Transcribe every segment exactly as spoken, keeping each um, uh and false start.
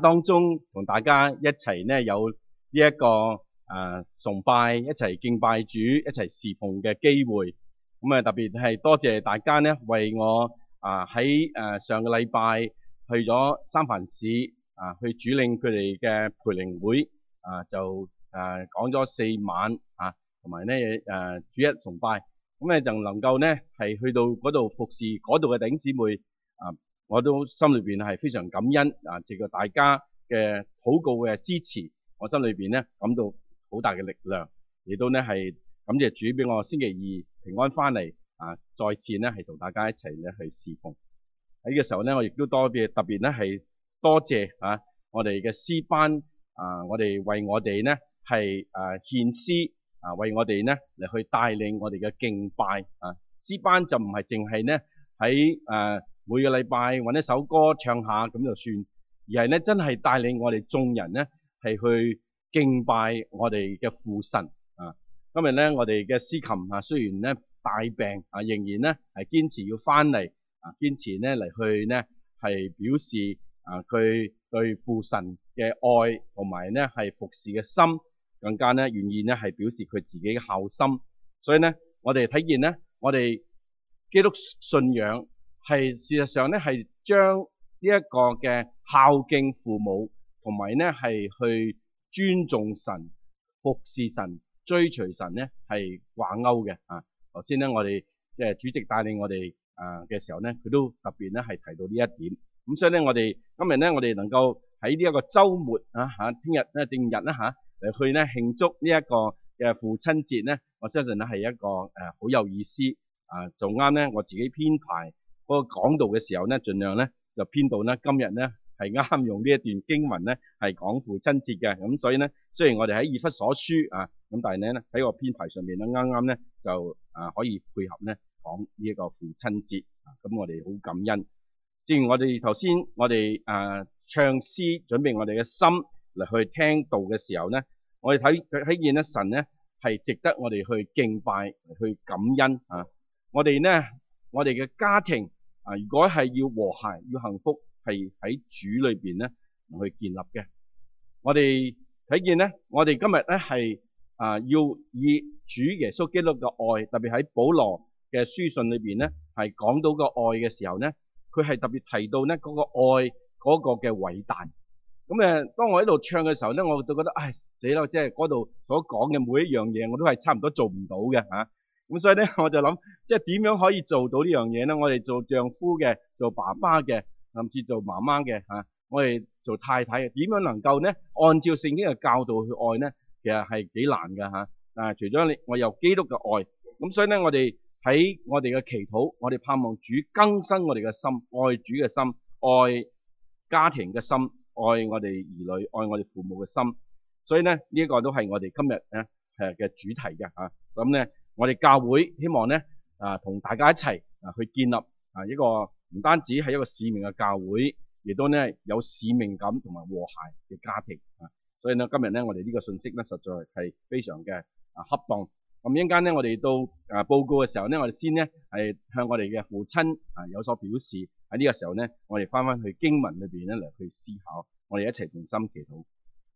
當中同大家一齊呢有呢、這、一個誒、呃、崇拜，一齊敬拜主，一齊侍奉嘅機會。咁啊特別係多謝大家呢為我啊喺誒上個禮拜去咗三藩市啊去主領佢哋嘅培靈會啊，就誒講咗四晚啊，同埋呢誒主日崇拜。咁咧就能夠呢係去到嗰度服侍嗰度嘅弟兄姊妹啊，我都心裏邊係非常感恩啊！藉著大家嘅禱告嘅支持，我心裏邊呢感到好大嘅力量，亦都呢係感謝主俾我星期二平安翻嚟啊！再次呢係同大家一齊呢去侍奉。喺呢個時候呢，我亦都多啲特別呢係多謝啊我哋嘅詩班啊，我哋為我哋呢係誒獻詩啊，為我哋呢嚟去帶領我哋嘅敬拜啊。詩班就唔係淨係呢喺誒每個禮拜揾一首歌唱下咁就算，而係呢真係帶領我哋眾人呢係去敬拜我哋嘅父神啊。今日呢我哋嘅司琴啊，雖然呢大病啊，仍然呢係堅持要翻嚟啊，堅持呢嚟去呢係表示啊佢對父神嘅愛同埋呢係服侍嘅心，更加呢願意呢係表示佢自己嘅孝心。所以呢我哋睇見呢我哋基督信仰係事實上咧，係將呢一個嘅孝敬父母，同埋咧係去尊重神、服侍神、追隨神咧，係掛鈎嘅啊。頭先咧，我哋即係主席帶領我哋啊嘅時候咧，佢都特別咧係提到呢一點。咁所以咧，我哋今日咧，我哋能夠喺呢一個週末啊嚇，聽日咧正日啦嚇嚟去咧慶祝呢一個嘅父親節咧，我相信咧係一個誒好有意思啊，做啱咧我自己編排嗰個講道嘅時候咧，盡量咧就編到咧今日咧係啱用呢一段經文咧係講父親節嘅。咁所以咧，雖然我哋喺以弗所書啊，咁但係咧喺個編排上面咧啱啱咧就啊可以配合咧講呢一個父親節啊。咁我哋好感恩。正如我哋頭先我哋啊唱詩準備我哋嘅心嚟去聽道嘅時候咧，我哋睇睇見咧神咧係值得我哋去敬拜、去感恩啊！我哋咧，我哋嘅家庭啊，如果係要和諧、要幸福，係喺主裏邊咧去建立嘅。我哋睇見咧，我哋今日咧係啊要以主耶穌基督嘅愛，特別喺保羅嘅書信裏邊咧係講到個愛嘅時候咧，佢係特別提到咧嗰個愛嗰個嘅偉大。咁誒，當我喺度唱嘅時候咧，我就覺得唉死啦！即係嗰度所講嘅每一樣嘢，我都係差唔多做唔到嘅嚇。咁所以咧，我就諗，即係點樣可以做到呢樣嘢咧？我哋做丈夫嘅、做爸爸嘅，甚至做媽媽嘅嚇，我哋做太太嘅，點樣能夠咧按照聖經嘅教導去愛咧？其實係幾難㗎嚇。啊，除咗你，我有基督嘅愛，咁所以咧，我哋喺我哋嘅祈禱，我哋盼望主更新我哋嘅心，愛主嘅心，愛家庭嘅心，愛我哋兒女，愛我哋父母嘅心。所以咧，呢一個都係我哋今日咧誒嘅主題嘅嚇。咁咧。我哋教會希望咧啊，同大家一齊啊去建立啊一個唔單止係一個使命嘅教會，亦都咧有使命感同埋和諧嘅家庭啊。所以咧今日咧我哋呢個信息咧實在係非常嘅啊恰當。咁一陣間咧我哋到啊報告嘅時候咧，我哋先咧係向我哋嘅父親啊有所表示。喺呢個時候咧，我哋翻翻去經文裏邊咧嚟去思考，我哋一齊同心祈禱。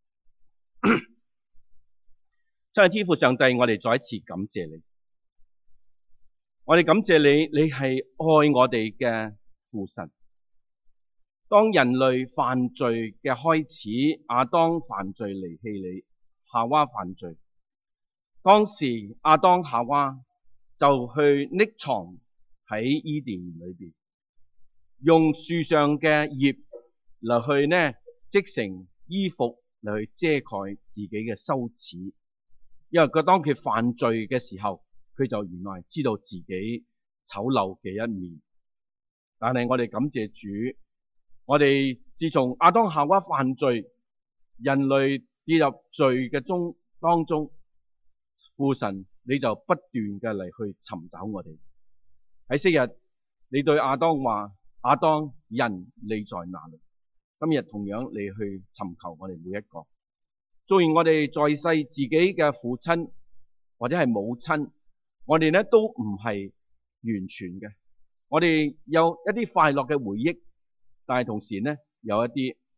親愛天父上帝，我哋再一次感謝你。我哋感謝你，你係愛我哋嘅父神。當人類犯罪嘅開始，亞當犯罪離棄你，夏娃犯罪。當時亞當夏娃就去匿藏喺伊甸園裏邊，用樹上嘅葉嚟去呢織成衣服嚟去遮蓋自己嘅羞恥。因為佢當佢犯罪嘅時候，佢就原來知道自己醜陋嘅一面。但係我哋感謝主，我哋自從亞當夏娃犯罪，人類跌入罪嘅中當中，父神你就不斷嘅嚟去尋找我哋。喺昔日，你對亞當話：亞當，人你在哪裏？今日同樣你去尋求我哋每一個。雖然我哋在世自己嘅父親或者係母親，我哋咧都唔係完全嘅。我哋有一啲快樂嘅回憶，但係同時咧有一啲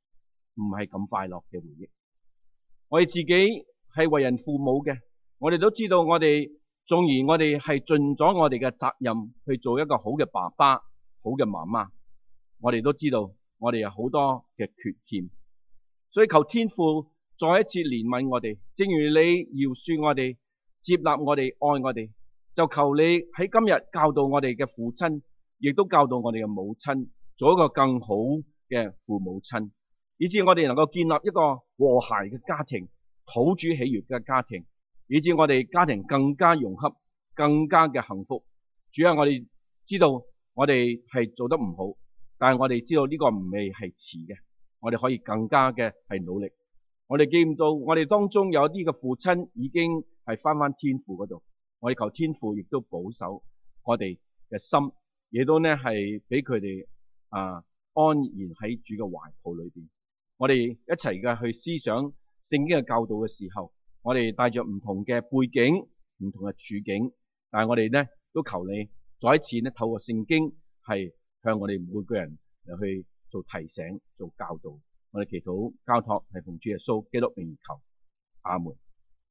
唔係咁快樂嘅回憶。我哋自己係為人父母嘅，我哋都知道我哋縱然我哋係盡咗我哋嘅責任去做一個好嘅爸爸、好嘅媽媽，我哋都知道我哋有好多嘅缺陷，所以求天父再一次憐憫我哋，正如你饒恕我哋、接納我哋、愛我哋，就求你喺今日教導我哋嘅父親，亦都教導我哋嘅母親，做一個更好嘅父母親，以致我哋能夠建立一個和諧嘅家庭、討主喜悅嘅家庭，以致我哋家庭更加融洽、更加嘅幸福。主啊，我哋知道我哋係做得唔好，但係我哋知道呢個唔未係遲嘅，我哋可以更加嘅係努力。我哋見到我哋當中有啲嘅父親已經係翻翻天父嗰度，我哋求天父亦都保守我哋嘅心，亦都呢係俾佢哋啊安然喺主嘅懷抱裏邊。我哋一齊嘅去思想聖經嘅教導嘅時候，我哋帶着唔同嘅背景、唔同嘅處境，但係我哋呢都求你再一次呢透過聖經係向我哋每個人嚟去做提醒、做教導。我哋祈禱交託係奉主耶穌基督名求，阿門。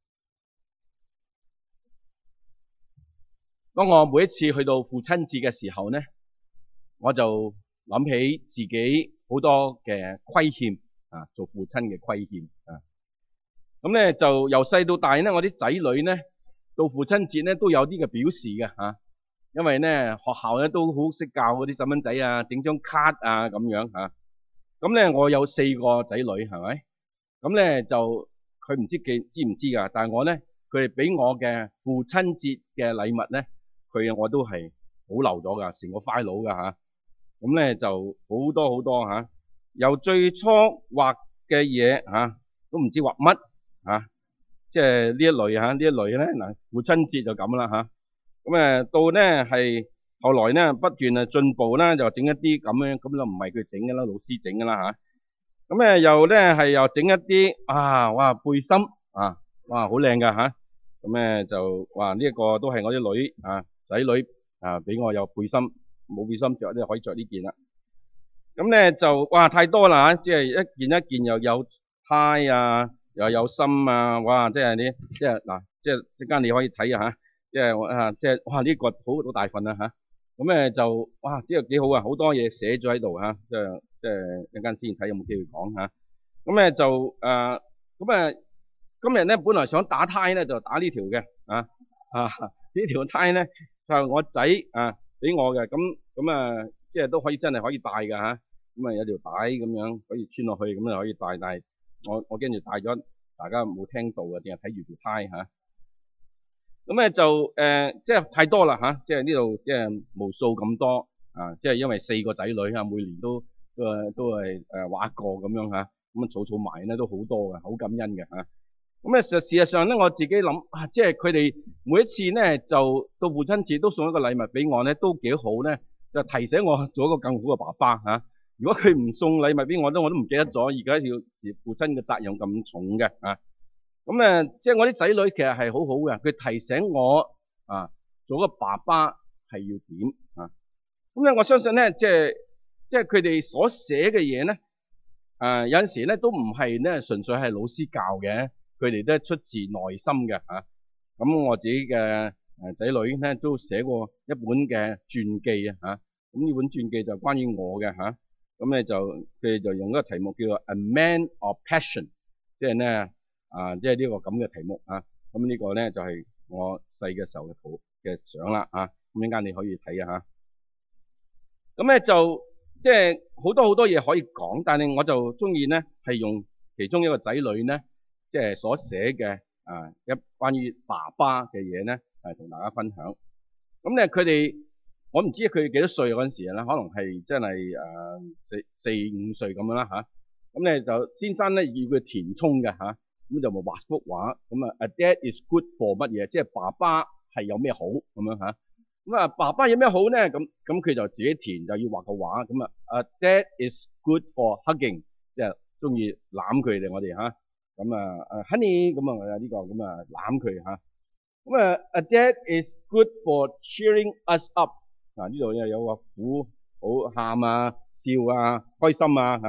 當我每一次去到父親節嘅時候呢，我就諗起自己好多嘅虧欠啊，做父親嘅虧欠啊。咁咧就由細到大呢，我啲仔女呢到父親節呢都有啲嘅表示嘅吓，因為呢學校咧都好識教嗰啲細蚊仔啊，整張卡啊咁樣吓。咁咧我有四個仔女係咪？咁咧就佢唔知記知唔知噶，但係我咧佢哋俾我嘅父親節嘅禮物咧，佢我都係保留咗噶，成個 file 噶吓。咁咧就好多好多吓，由最初畫嘅嘢吓，都唔知畫乜吓，即係呢一類吓，呢一類咧嗱，父親節就咁啦吓。咁誒到咧係後來咧不斷啊進步啦，就整一啲咁樣，咁就唔係佢整嘅啦，老師整嘅啦吓。咁誒又咧係又整一啲啊，哇背心啊，哇好靚噶吓。咁誒就話呢一個都係我啲女啊仔女啊俾我有背心，冇背心着咧可以着呢件啦。咁咧就哇太多啦吓，即係一件一件又有呔啊，又有心啊，哇即係你即係嗱，即係即間你可以睇下吓，即係我啊即係哇呢個好好大份啊吓。咁咧就哇呢個幾好啊，好多嘢寫咗喺度吓，即係即係一陣先睇有冇機會講吓。咁咧就誒咁啊今日咧本來想打呔咧就打呢條嘅啊啊呢條呔咧就係我仔啊俾我嘅，咁咁啊即係都可以真係可以戴噶吓。咁啊有條帶咁樣可以穿落去，咁就可以戴，但係我我跟住戴咗，大家冇聽到嘅，淨係睇住條呔吓。咁咧就誒、呃，即係太多啦吓，即係呢度即係無數咁多啊！即係因為四個仔女啊，每年都都係都係誒畫一個咁樣吓，咁啊儲儲埋咧都好多嘅，好感恩嘅吓。咁咧實事實上咧，我自己諗啊，即係佢哋每一次咧就到父親節都送一個禮物俾我咧，都幾好咧，就提醒我做一個更好嘅爸爸吓。如果佢唔送禮物俾我，都我都唔記得咗，而家要父親嘅責任咁重嘅啊。咁誒，即係我啲仔女其實係好好嘅，佢提醒我啊，做個爸爸係要點啊。咁咧，我相信咧，即係即係佢哋所寫嘅嘢咧，誒有陣時咧都唔係咧純粹係老師教嘅，佢哋都係出自內心嘅嚇。咁我自己嘅誒仔女咧都寫過一本嘅傳記啊嚇。咁呢本傳記就關於我嘅嚇。咁咧就佢哋就用一個題目叫做 A Man of Passion， 即係咧。啊，即係呢個咁嘅題目啊，咁呢個咧就係我細嘅時候嘅圖嘅相啦啊，咁一陣間你可以睇下。咁咧就即係好多好多嘢可以講，但係我就中意咧係用其中一個仔女咧，即係所寫嘅啊一關於爸爸嘅嘢咧，係同大家分享。咁咧佢哋我唔知佢哋幾多歲嗰陣時咧，可能係真係誒四四五歲咁樣啦吓。咁咧就先生咧要佢填充嘅吓。咁就咪畫幅畫，咁啊，A dad is good for 乜嘢？即係爸爸係有咩好咁樣吓？咁啊，爸爸有咩好咧？咁咁佢就自己填，就要畫個畫。咁啊，A dad is good for hugging，即係中意攬佢哋我哋吓。咁啊，誒，Honey，咁啊呢個咁啊攬佢吓。咁啊，A dad is good for cheering us up。嗱呢度又有個苦好喊啊、笑啊、開心啊吓。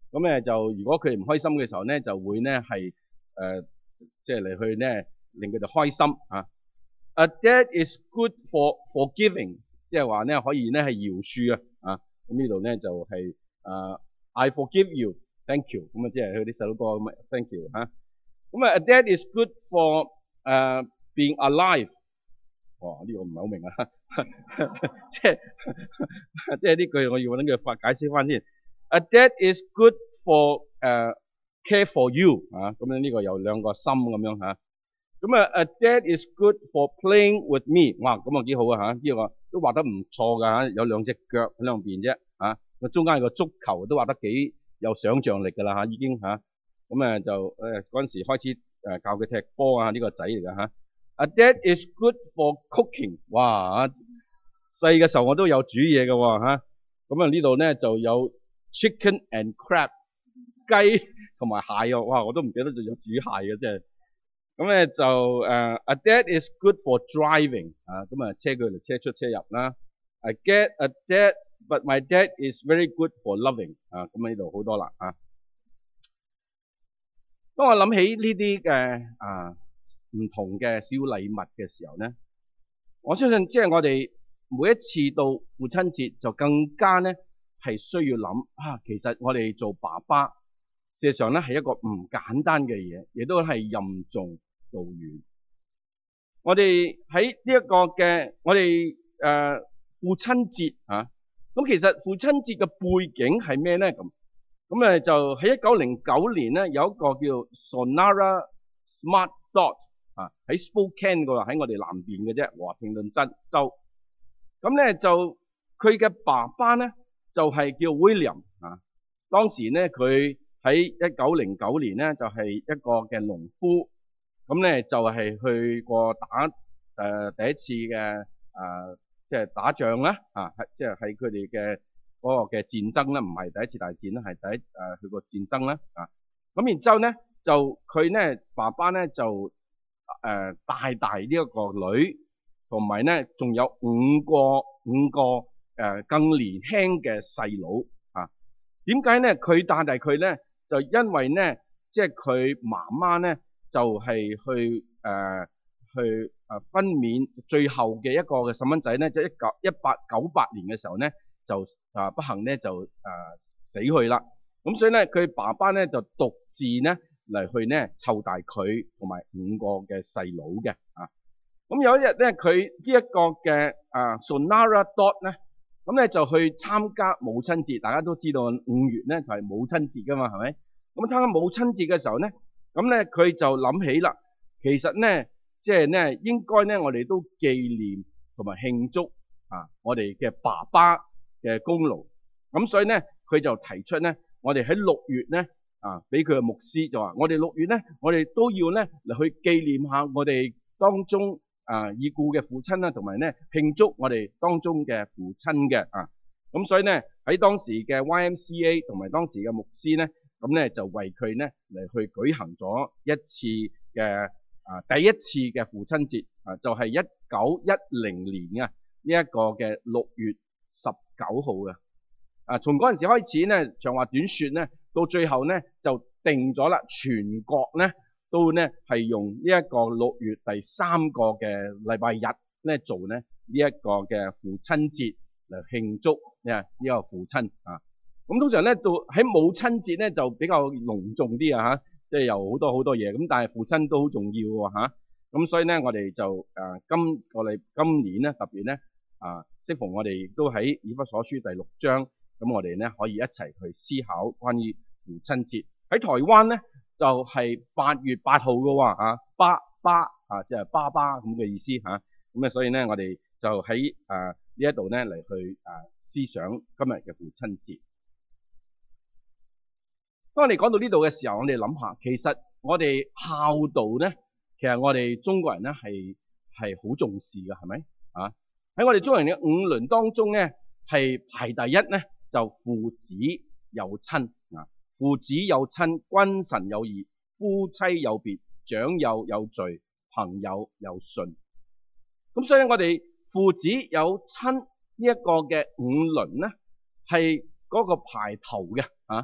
咁咧就如果佢哋唔開心嘅時候咧，就會咧係誒即係嚟去咧令佢哋開心啊。A dad is good for forgiving，即係話咧可以咧係饒恕啊啊。咁呢度咧就係誒 I forgive you，thank you，咁啊即係佢啲細佬哥咁啊 thank you 嚇。咁啊 A dad is good for 誒 being alive。哦，呢個唔係好明啊，即係即係呢句我要揾佢發解釋翻先。A dad is good for 誒 care for you 啊，咁樣呢個有兩個心咁樣嚇。咁啊 A dad is good for playing with me， 哇，咁啊幾好啊嚇，呢個都畫得唔錯㗎嚇，有兩隻腳喺兩邊啫嚇，個中間有個足球都畫得幾有想像力㗎啦嚇，已經嚇。咁啊就誒嗰陣時開始誒教佢踢波啊，呢個仔嚟㗎嚇。A dad is good for cooking， 哇！細嘅時候我都有煮嘢嘅喎嚇。咁啊呢度咧就有 chicken and crab， 雞同埋蟹啊，哇！我都唔記得仲有煮蟹嘅真係。咁咧就誒、uh, A dad is good for driving， 啊，咁啊車佢嚟車出車入啦。I get a dad，but my dad is very good for loving， 啊，咁啊呢度好多啦啊。當我諗起呢啲嘅啊唔同嘅小禮物嘅時候咧，我相信即係我哋每一次到父親節就更加咧係需要諗啊，其實我哋做爸爸事實上咧係一個唔簡單嘅嘢，亦都係任重道遠。我哋喺呢一個嘅我哋誒、呃、父親節啊，咁其實父親節嘅背景係咩咧？咁咁誒就喺一九零九年咧有一個叫 Sonara Smart Dot。啊！喺 Spokane 嗰度，喺我哋南邊嘅啫，華盛頓州。咁咧就佢嘅爸爸咧就係、是、叫 William 啊。當時咧佢喺一九零九年咧就係、是、一個嘅農夫，咁咧就係、是、去過打誒、呃、第一次嘅誒即係打仗啦啊，即係喺佢哋嘅嗰個嘅戰爭啦，唔係第一次大戰啦，係第一誒、呃、去過戰爭啦啊。咁然之後咧就佢咧爸爸咧就。誒、呃，大大呢一個女，同埋咧，仲有五個五個誒、呃、更年輕嘅細佬啊。點解咧？佢大大佢咧，就因為咧，即係佢媽媽咧，就係、是、去誒、呃、去誒分娩最後嘅一個嘅細蚊仔咧，就一九一八九八年嘅時候咧，就啊不幸咧就誒、呃、死去啦。咁所以咧，佢爸爸咧就獨自咧。嚟去咧湊大佢同埋五個嘅細佬嘅啊，咁有一日咧佢呢一個嘅啊 Sonara Dot 咧，咁咧就去參加母親節，大家都知道五月咧就係母親節噶嘛，係咪？咁參加母親節嘅時候咧，咁咧佢就諗起啦，其實咧即係咧應該咧我哋都紀念同埋慶祝啊我哋嘅爸爸嘅功勞，咁所以咧佢就提出咧，我哋喺六月咧。啊！俾佢嘅牧師就話：我哋六月咧，我哋都要咧嚟去紀念下我哋當中啊已故嘅父親啦，同埋咧慶祝我哋當中嘅父親嘅啊。咁所以咧喺當時嘅 Y M C A 同埋當時嘅牧師咧，咁咧就為佢咧嚟去舉行咗一次嘅啊第一次嘅父親節啊，就係一九一零年啊呢一個嘅六月十九號嘅啊。從嗰陣時開始咧，長話短說咧。到最後咧就定咗啦，全國咧都咧係用呢一個六月第三個嘅禮拜日咧做咧呢一個嘅父親節嚟慶祝呢呢個父親啊。咁通常咧到喺母親節咧就比較隆重啲啊嚇，即係有好多好多嘢。咁但係父親都好重要喎嚇。咁所以咧我哋就誒、啊、今個禮今年咧特別咧啊，適逢我哋都喺以弗所書第六章，咁我哋咧可以一齊去思考關於父親節。喺台灣咧就係八月八號嘅喎嚇，爸爸啊，即係爸爸咁嘅意思嚇。咁啊，所以咧我哋就喺誒呢一度咧嚟去誒思想今日嘅父親節。當我哋講到呢度嘅時候，我哋諗下，其實我哋孝道咧，其實我哋中國人咧係係好重視嘅，係咪啊？喺我哋中國人嘅五倫當中咧，係排第一咧，就父子有親啊，父子有親，君臣有義，夫妻有別，長幼有序，朋友有信。咁所以我哋父子有親呢一個嘅五倫咧，係嗰個排頭嘅啊。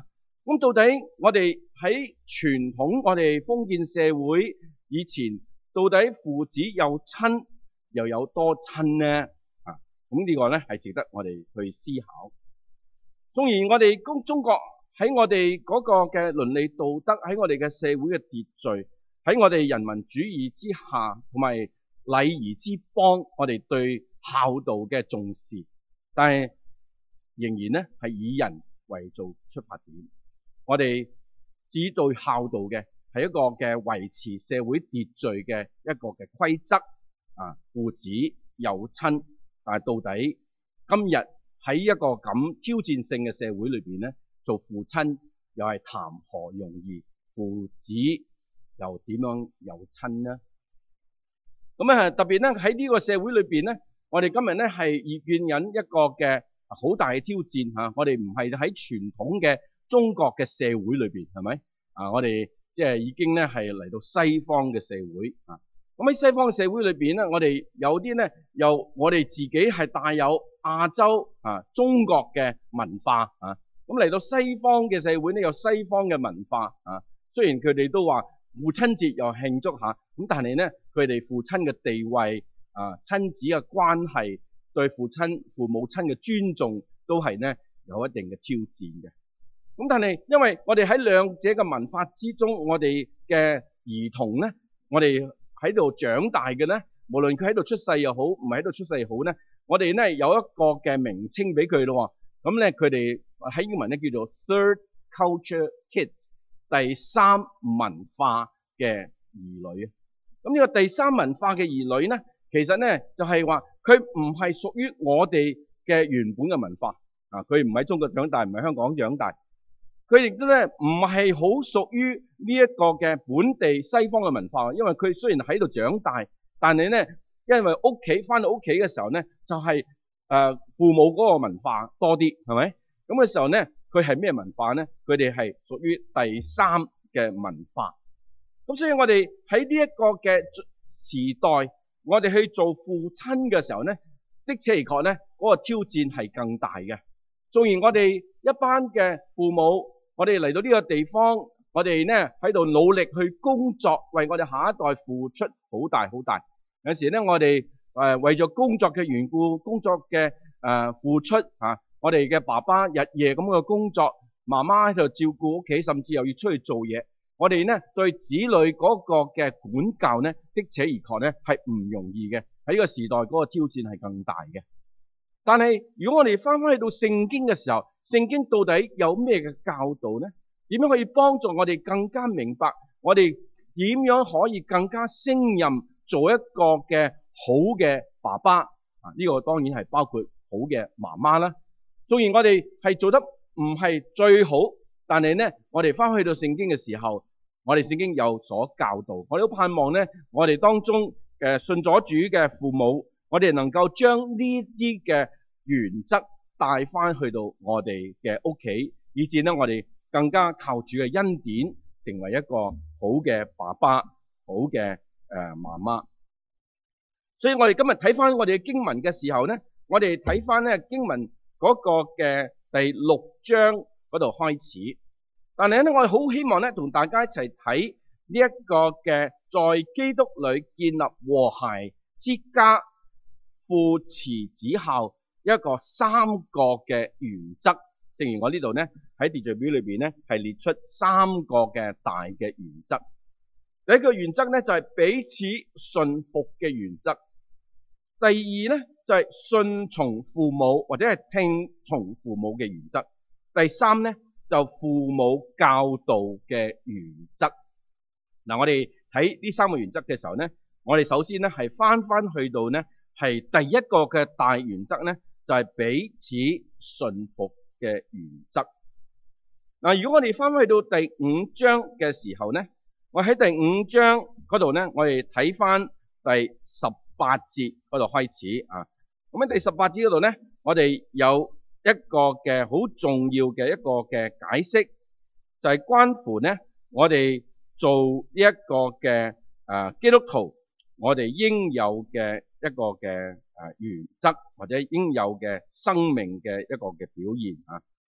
咁到底我哋喺傳統我哋封建社會以前，到底父子有親又有多親呢？啊，咁呢個咧係值得我哋去思考。縱然我哋中中國喺我哋嗰個嘅倫理道德，喺我哋嘅社會嘅秩序，喺我哋人民主義之下，同埋禮儀之邦，我哋對孝道嘅重視，但係仍然咧係以人為做出發點。我哋只對孝道嘅係一個嘅維持社會秩序嘅一個嘅規則啊，父子有親，但係到底今日喺一個咁挑戰性嘅社會裏邊咧，做父親又係談何容易，父子又點樣有親呢？咁啊，特別咧喺呢個社會裏邊咧，我哋今日咧係遇見緊一個嘅好大嘅挑戰吓，我哋唔係喺傳統嘅中國嘅社會裏邊，係咪啊？我哋即係已經咧係嚟到西方嘅社會啊。咁喺西方嘅社會裏邊咧，我哋有啲咧又我哋自己係帶有亞洲啊中國嘅文化啊。咁嚟到西方嘅社會咧，有西方嘅文化啊。雖然佢哋都話父親節又慶祝下，咁但係咧佢哋父親嘅地位啊、親子嘅關係、對父親父母親嘅尊重，都係咧有一定嘅挑戰嘅。咁但係因為我哋喺兩者嘅文化之中，我哋嘅兒童咧，我哋喺度長大嘅咧，無論佢喺度出世又好，唔係喺度出世又好咧，我哋咧有一個嘅名稱俾佢咯。咁咧佢哋喺英文咧叫做 third culture kids， 第三文化嘅兒女啊。咁呢個第三文化嘅兒女咧，其實咧就係話佢唔係屬於我哋嘅原本嘅文化啊，佢唔喺中國長大，唔喺香港長大。佢亦都咧唔係好屬於呢一個嘅本地西方嘅文化，因為佢雖然喺度長大，但係咧因為屋企翻到屋企嘅時候咧，就係誒父母嗰個文化多啲，係咪？咁嘅時候咧，佢係咩文化咧？佢哋係屬於第三嘅文化。咁所以我哋喺呢一個嘅時代，我哋去做父親嘅時候咧，的確而確咧嗰個挑戰係更大嘅。縱然我哋一班嘅父母，我哋嚟到呢個地方，我哋咧喺度努力去工作，為我哋下一代付出好大好大。有時咧，我哋誒為咗工作嘅緣故，工作嘅誒付出啊，我哋嘅爸爸日夜咁嘅工作，媽媽喺度照顧屋企，甚至又要出去做嘢。我哋咧對子女嗰個嘅管教咧，的且而確咧係唔容易嘅。喺呢個時代嗰個挑戰係更大嘅。但係如果我哋翻翻去到聖經嘅時候，聖經到底有咩嘅教導呢？點樣可以幫助我哋更加明白我哋點樣可以更加勝任做一個嘅好嘅爸爸啊？呢個當然係包括好嘅媽媽啦。縱然我哋係做得唔係最好，但係呢，我哋翻去到聖經嘅時候，我哋聖經有所教導，我哋都盼望呢，我哋當中誒信咗主嘅父母，我哋能夠將呢啲嘅原則帶翻去到我哋嘅屋企，以至呢我哋更加靠主嘅恩典，成為一個好嘅爸爸、好嘅誒媽媽。所以我哋今日睇翻我哋嘅經文嘅時候呢，我哋睇翻呢經文嗰個嘅第六章嗰度開始。但係咧，我哋好希望咧同大家一齊睇呢一個嘅在基督裏建立和諧之家，父慈子孝一個三個嘅原則。正如我呢度咧喺秩序表裏邊咧係列出三個嘅大嘅原則。第一個原則咧就係彼此順服嘅原則。第二咧就係順從父母或者係聽從父母嘅原則。第三咧就父母教導嘅原則。嗱，我哋睇呢三個原則嘅時候咧，我哋首先咧係翻翻去到咧係第一個嘅大原則咧，就係彼此順服嘅原則。嗱，如果我哋翻翻去到第五章嘅時候咧，我喺第五章嗰度咧，我哋睇翻第十八節嗰度開始啊。咁喺第十八節嗰度咧，我哋有一個嘅好重要嘅一個嘅解釋，就係關乎咧我哋做呢一個嘅誒基督徒，我哋應有嘅一個嘅誒原則或者應有嘅生命嘅一個嘅表現啊。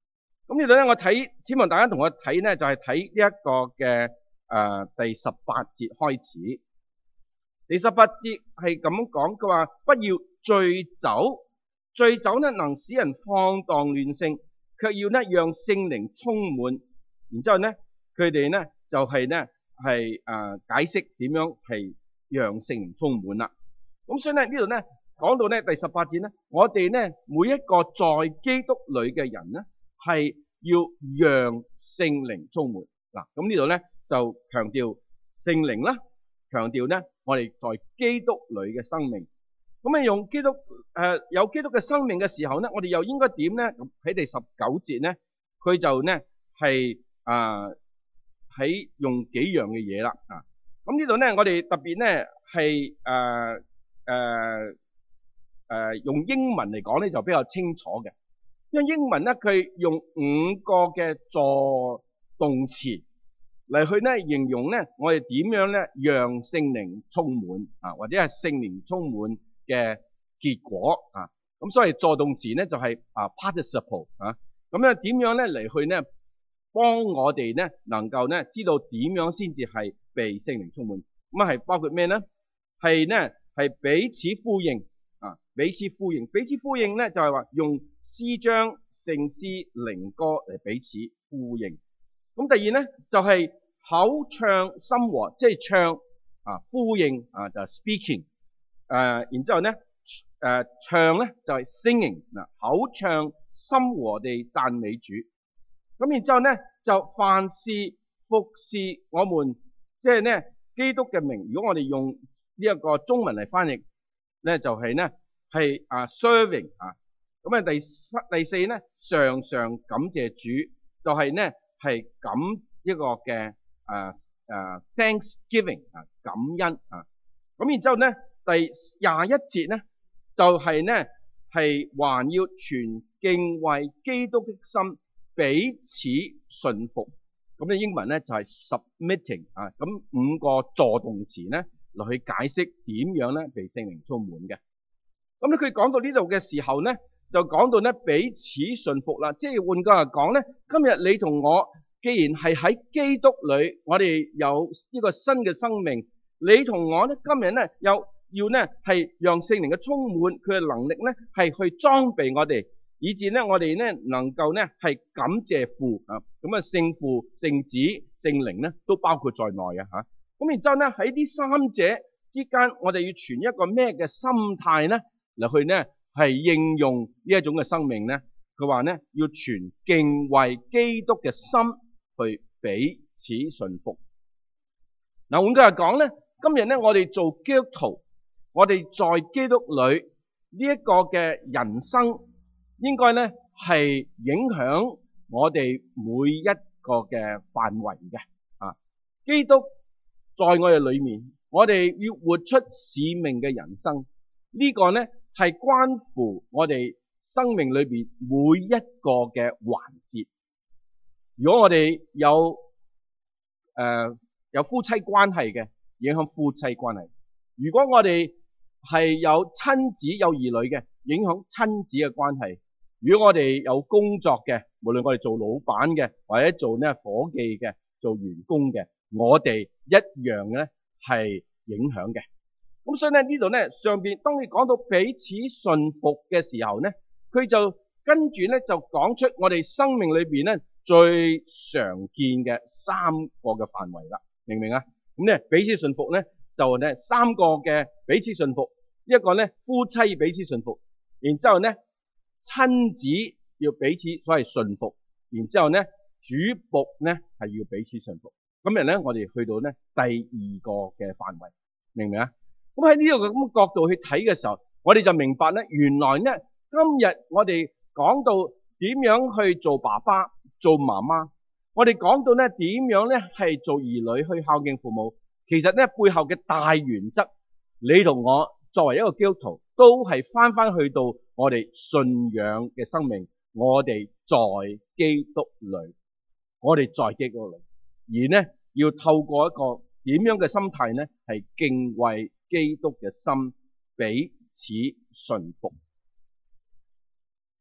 咁呢度咧，我睇，希望大家同我睇咧，就係睇呢一個嘅誒、呃、第十八節開始。第十八節係咁講，佢話不要醉酒，醉酒呢能使人放蕩亂性，卻要呢讓聖靈充滿。然之後咧，佢哋咧就係咧係誒解釋點樣係讓聖靈充滿啦。咁所以咧呢度咧講到咧第十八節咧，我哋咧每一個在基督裏嘅人咧係要讓聖靈充滿。嗱，咁呢度咧就強調聖靈啦，強調咧我哋在基督裏嘅生命。咁啊用基督誒、呃、有基督嘅生命嘅時候咧，我哋又應該點咧？咁喺第十九節咧，佢就咧係啊喺用幾樣嘅嘢啦啊。咁呢度咧我哋特別咧係誒誒誒用英文嚟講咧就比較清楚嘅，因為英文咧佢用五個嘅助動詞嚟去咧形容咧我哋點樣咧讓聖靈充滿啊，或者係聖靈充滿嘅結果啊。咁所以助動詞咧就係啊 participle 啊。咁咧點樣咧嚟去咧幫我哋咧能夠咧知道點樣先至係被聖靈充滿？咁啊係包括咩咧？係咧係彼此呼應啊，彼此呼應，彼此呼應咧就係話用詩章、聖詩、靈歌嚟彼此呼應。咁第二咧就係口唱心和，即係唱啊呼應啊就係 speaking。誒，然之後咧誒唱咧就係 singing 嗱，口唱心和地讚美主。咁然之後咧就凡事服侍我們，即係咧基督嘅名。如果我哋用呢一個中文嚟翻譯咧，就係咧係啊 serving 啊。咁啊第第四咧常常感謝主，就係咧係感一個嘅誒誒 thanksgiving 啊感恩啊。咁然之後咧第廿一節咧就係咧係還要存敬畏基督的心，彼此順服。咁咧英文咧就係 submitting 啊。咁五個助動詞咧嚟去解釋點樣咧被聖靈充滿嘅。咁咧佢講到呢度嘅時候咧，就講到咧彼此順服啦。即係換句話講咧，今日你同我既然係喺基督裏，我哋有呢個新嘅生命，你同我咧今日咧有要咧係讓聖靈嘅充滿，佢嘅能力咧係去裝備我哋，以致咧我哋咧能夠咧係感謝父啊。咁啊聖父、聖子、聖靈咧都包括在內啊吓。咁然之後咧喺呢三者之間，我哋要存一個咩嘅心態咧嚟去咧係應用呢一種嘅生命咧？佢話咧要存敬畏基督嘅心去彼此順服。嗱，換句話講咧，今日咧我哋做基督徒，我哋在基督裏呢一個嘅人生，應該咧係影響我哋每一個嘅範圍嘅啊。基督在我哋裏面，我哋要活出使命嘅人生，呢個咧係關乎我哋生命裏邊每一個嘅環節。如果我哋有誒、呃、有夫妻關係嘅，影響夫妻關係；如果我哋係有親子有兒女嘅，影響親子嘅關係；如果我哋有工作嘅，無論我哋做老闆嘅，或者做呢伙計嘅，做員工嘅，我哋一樣咧係影響嘅。咁所以咧呢度咧上邊當你講到彼此順服嘅時候咧，佢就跟住咧就講出我哋生命裏邊咧最常見嘅三個嘅範圍啦，明唔明啊？咁咧彼此順服咧就咧三個嘅彼此順服，一個咧夫妻彼此順服，然之後咧親子要彼此所謂順服，然之後咧主僕咧係要彼此順服。今日咧我哋去到咧第二個嘅範圍，明唔明啊？咁喺呢個咁角度去睇嘅時候，我哋就明白咧，原來咧今日我哋講到點樣去做爸爸、做媽媽，我哋講到咧點樣咧係做兒女去孝敬父母，其實咧背後嘅大原則，你同我作為一個基督徒，都係翻翻去到我哋信仰嘅生命，我哋在基督裏，我哋在基督裏，而呢要透過一個點樣嘅心態呢？係敬畏基督嘅心，彼此順服。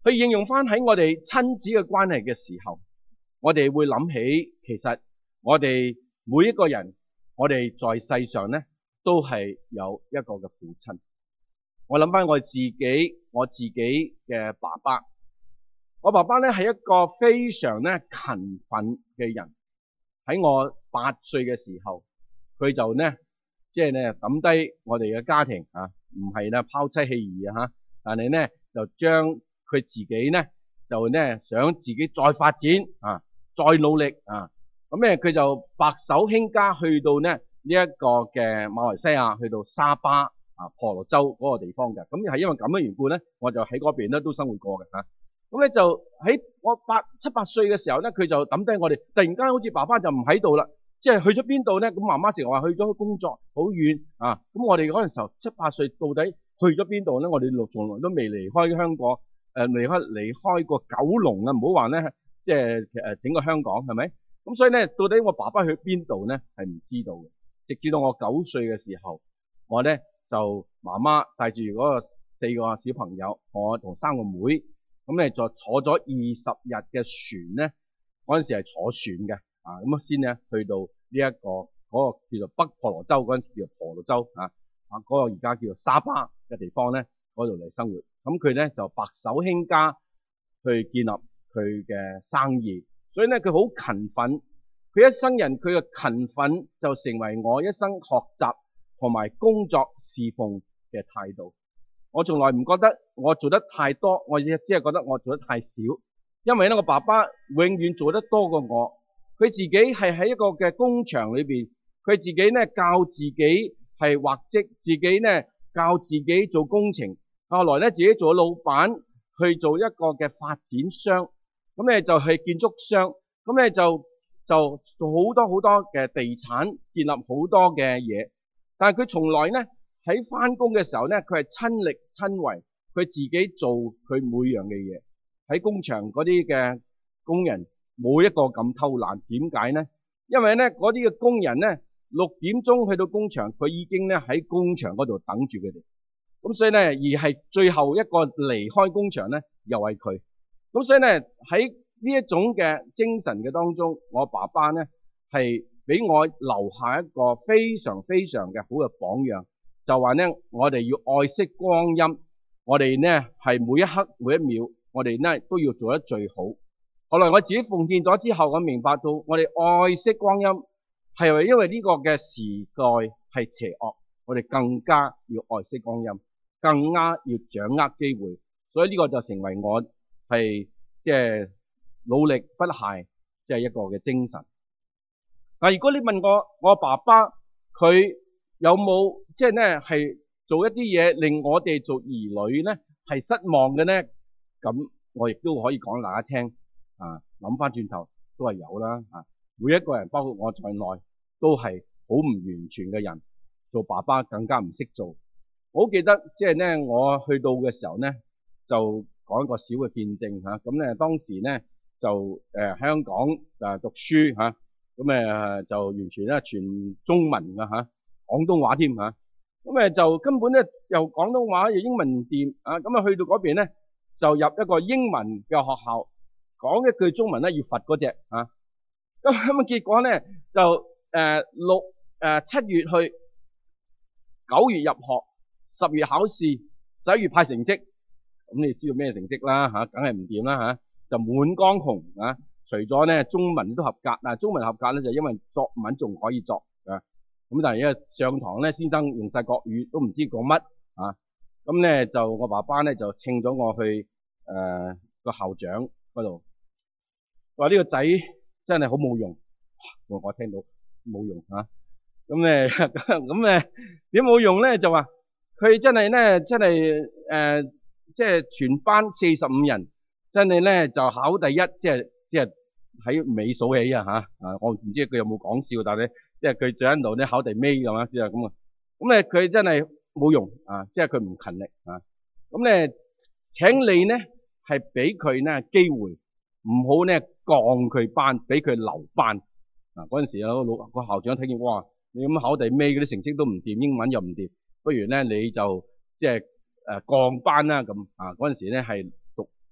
去應用翻喺我哋親子嘅關係嘅時候，我哋會諗起，其實我哋每一個人，我哋在世上咧都係有一個嘅父親。我諗翻我自己，我自己嘅爸爸，我爸爸咧係一個非常咧勤奮嘅人。喺我八歲嘅時候，佢就咧即係咧抌低我哋嘅家庭啊，唔係咧拋妻棄兒啊吓，但係咧就將佢自己咧就咧想自己再發展啊，再努力啊，咁咧佢就白手興家去到咧呢一個嘅馬來西亞，去到沙巴啊婆羅洲嗰個地方嘅。咁係因為咁嘅緣故咧，我就喺嗰邊咧都生活過嘅吓。咁咧就喺我八七八歲嘅時候咧，佢就抌低我哋，突然間好似爸爸就唔喺度啦，即係去咗邊度咧？咁媽媽成日話去咗工作好遠啊。咁我哋嗰陣時候七八歲，到底去咗邊度咧？我哋六從來都未離開香港，誒離開離開過九龍啊！唔好話咧，即係誒整個香港係咪？咁所以咧，到底我爸爸去邊度咧係唔知道嘅。直至到我九歲嘅時候，我咧就媽媽帶住嗰個四個小朋友，我同三個妹。咁咧就坐咗二十日嘅船咧，嗰陣時係坐船嘅，啊咁先咧去到呢一個嗰個叫做北婆羅洲，嗰陣時叫做婆羅洲啊，啊嗰個而家叫做沙巴嘅地方咧，嗰度嚟生活。咁佢咧就白手興家去建立佢嘅生意，所以咧佢好勤奮，佢一生人佢嘅勤奮就成為我一生學習同埋工作侍奉嘅態度。我從來唔覺得我做得太多，我只係覺得我做得太少。因為咧，我爸爸永遠做得多過我。佢自己係喺一個嘅工場裏邊，佢自己咧教自己係畫則，自己咧教自己做工程。後來咧自己做老闆，去做一個嘅發展商，咁咧就係建築商，咁咧就就做好多好多嘅地產，建立好多嘅嘢。但係佢從來咧。喺翻工嘅時候咧，佢係親力親為，佢自己做佢每樣嘅嘢。喺工場嗰啲嘅工人冇一個咁偷懶，點解咧？因為咧嗰啲嘅工人咧六點鐘去到工場，佢已經咧喺工場嗰度等住佢哋。咁所以咧，而係最後一個離開工場咧，又係佢。咁所以咧喺呢一種嘅精神嘅當中，我爸爸咧係俾我留下一個非常非常嘅好嘅榜樣。就話咧，我哋要愛惜光陰，我哋咧係每一刻每一秒，我哋咧都要做得最好。後來我自己奉獻咗之後，我明白到我哋愛惜光陰係因為呢個嘅時代係邪惡，我哋更加要愛惜光陰，更加要掌握機會。所以呢個就成為我係即係努力不懈，即係一個嘅精神。嗱，如果你問我，我爸爸佢有冇即係咧係做一啲嘢令我哋做兒女咧係失望嘅咧？咁我亦都可以講大家聽啊，諗翻轉頭都係有啦啊！每一個人包括我在內都係好唔完全嘅人，做爸爸更加唔識做。我好記得即係咧，我去到嘅時候咧，就講一個小嘅見證嚇。咁咧當時咧就誒喺香港誒讀書嚇，咁誒就完全咧全中文㗎嚇。廣東話添嚇，咁誒就根本咧由廣東話又英文唔掂啊，咁啊去到嗰邊咧就入一個英文嘅學校，講一句中文咧要罰嗰隻啊，咁咁啊結果咧就誒六誒七月去，九月入學，十月考試，十一月派成績，咁你知道咩成績啦嚇，梗係唔掂啦嚇，就滿江紅啊！除咗咧中文都合格，但係中文合格咧就因為作文仲可以作啊。咁但係因為上堂咧，先生用晒國語都唔知講乜啊！咁咧就我爸爸咧就請咗我去誒個、呃、校長嗰度，話呢個仔真係好冇用。我我聽到冇用嚇，咁咧咁咧點冇用咧？就話佢真係咧真係誒，即係全班四十五人，真係咧就考第一，即係即係喺尾數起啊嚇啊！我唔知佢有冇講笑，但係咧。即係佢最喺度咧考第尾咁啊，即係咁啊。咁咧佢真係冇用啊，即係佢唔勤力啊。咁咧請你咧係俾佢咧機會，唔好咧降佢班，俾佢留班。嗱嗰陣時有老個校長睇見，哇！你咁考第尾嗰啲成績都唔掂，英文又唔掂，不如咧你就即係誒降班啦咁啊。嗰陣時咧係讀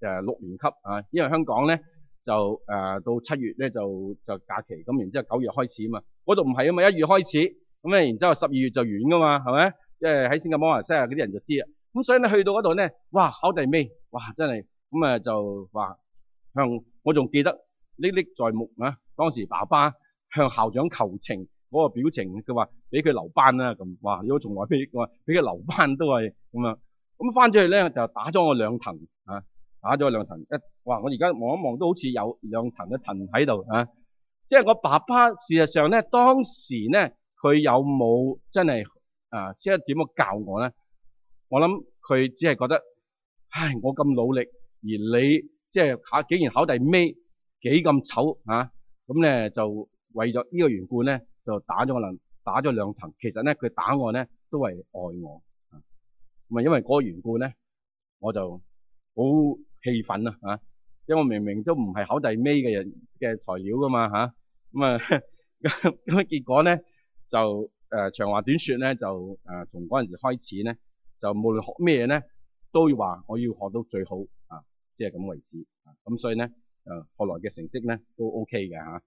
誒六年級啊，因為香港咧就誒、呃、到七月咧就就假期，咁然之後九月開始啊嘛，嗰度唔係啊嘛，一月開始，咁咧然之後十二月就完噶嘛，係咪？即係喺新加坡、馬來西亞嗰啲人就知啊。咁所以咧去到嗰度咧，哇考第尾，哇真係咁啊就話向我仲記得歷歷在目啊！當時爸爸向校長求情嗰個表情，佢話俾佢留班啦咁，哇！如果從來俾佢話俾佢留班都係咁樣，咁翻咗去咧就打咗我兩藤啊，打咗我兩藤一，哇！我而家望一望都好似有兩藤嘅藤喺度啊！即係我爸爸事實上咧，當時咧佢有冇真係啊？即係點樣教我咧？我諗佢只係覺得，唉，我咁努力，而你即係考竟然考第尾，幾咁醜啊！咁咧就為咗呢個緣故咧，就打咗我兩打咗兩藤。其實咧佢打我咧都係愛我，咁啊因為嗰個緣故咧，我就好氣憤啊！吓，因為我明明都唔係考第尾嘅人嘅材料噶嘛吓，咁啊咁咁結果咧就誒、呃、長話短說咧就誒從嗰陣時開始咧。就無論學咩嘢咧，都要話我要學到最好啊，即係咁為止。咁所以咧，誒後來嘅成績咧都 OK 嘅嚇。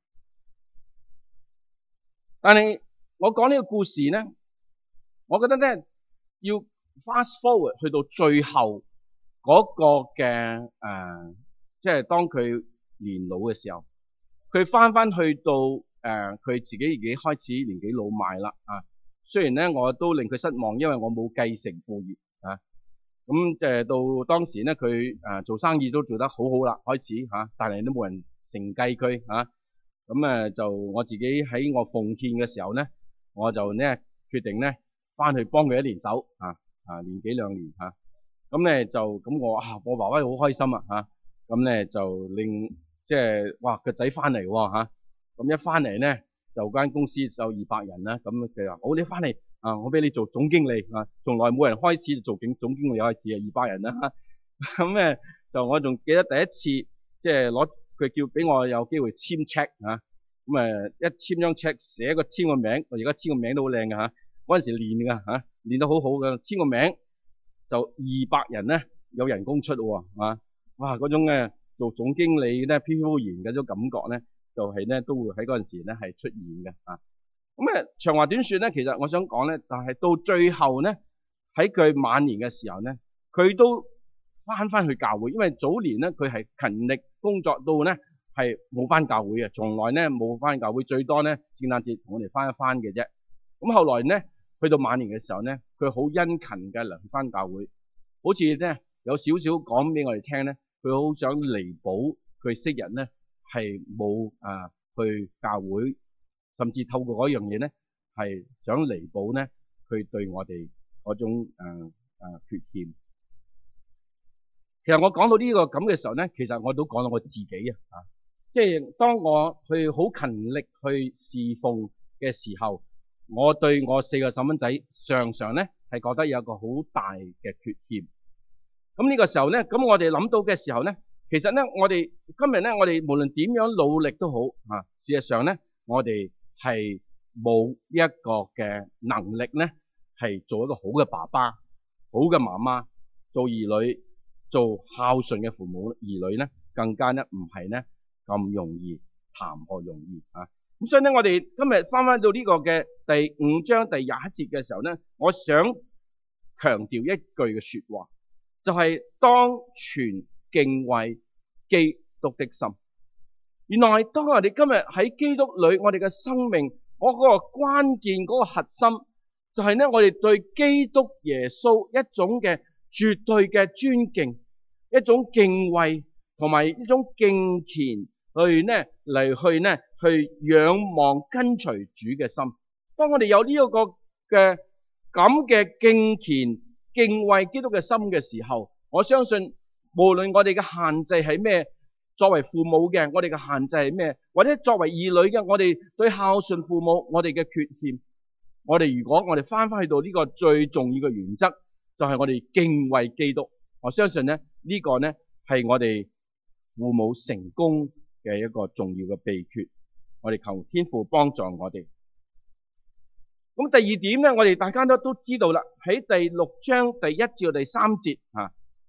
但係我講呢個故事咧，我覺得咧要 fast forward 去到最後嗰個嘅誒，即係當佢年老嘅時候，佢翻翻去到誒佢自己已經開始年紀老邁啦啊。雖然咧我都令佢失望，因為我冇繼承父業啊。咁即係到當時咧，佢誒做生意都做得好好啦，開始吓，但係都冇人承繼佢吓。咁誒就我自己喺我奉獻嘅時候咧，我就咧決定咧翻去幫佢一年手啊啊年幾兩年吓。咁咧就咁我啊我爸爸好開心啊吓。咁咧就令即係哇個仔翻嚟喎吓。咁一翻嚟咧。就間公司就二百人啦，咁佢話好，你翻嚟啊，我俾你做總經理啊，從來冇人開始做總總經理開始啊，二百人啦，咁咧就我仲記得第一次即係攞佢叫俾我有機會簽 check 啊，咁誒一簽張 check 寫個簽個名，我而家簽個名都好靚㗎吓，嗰陣時練㗎吓，練得好好㗎，簽個名就二百人咧有人工出喎啊，哇嗰種嘅做總經理咧飄飄然嘅種感覺咧。就係咧，都會喺嗰陣時咧係出現嘅啊。咁誒長話短說咧，其實我想講咧，但係到最後咧，喺佢晚年嘅時候咧，佢都翻翻去教會，因為早年咧佢係勤力工作到咧係冇翻教會嘅，從來咧冇翻教會，最多咧聖誕節同我哋翻一翻嘅啫。咁後來咧去到晚年嘅時候咧，佢好殷勤嘅嚟翻教會，好似咧有少少講俾我哋聽咧，佢好想彌補佢昔日咧。係冇啊去教會，甚至透過嗰樣嘢咧，係想彌補咧佢對我哋嗰種誒誒、呃呃、缺陷。其實我講到呢個咁嘅時候咧，其實我都講到我自己啊，即係當我去好勤力去侍奉嘅時候，我對我四個細蚊仔常常咧係覺得有一個好大嘅缺陷。咁呢個時候咧，咁我哋諗到嘅時候咧。其實咧，我哋今日咧，我哋無論點樣努力都好啊，事實上咧，我哋係冇一個嘅能力咧，係做一個好嘅爸爸、好嘅媽媽，做兒女、做孝順嘅父母兒女咧，更加咧唔係咧咁容易，談何容易啊！咁所以咧，我哋今日翻翻到呢個嘅第五章第廿一節嘅時候咧，我想強調一句嘅說話，就係、是、當存敬畏基督的心。原來當我哋今日喺基督裏，我哋嘅生命，我嗰個關鍵嗰個核心，就係咧我哋對基督耶穌一種嘅絕對嘅尊敬，一種敬畏，同埋一種敬虔去咧嚟去咧去仰望跟隨主嘅心。當我哋有呢一個嘅咁嘅敬虔敬畏基督嘅心嘅時候，我相信。無論我哋嘅限制係咩，作為父母嘅，我哋嘅限制係咩，或者作為兒女嘅，我哋對孝順父母，我哋嘅缺陷，我哋如果我哋翻翻去到呢個最重要嘅原則，就係我哋敬畏基督。我相信咧呢個咧係我哋父母成功嘅一個重要嘅秘訣。我哋求天父幫助我哋。咁第二點咧，我哋大家都都知道啦，喺第六章第一至到第三節啊。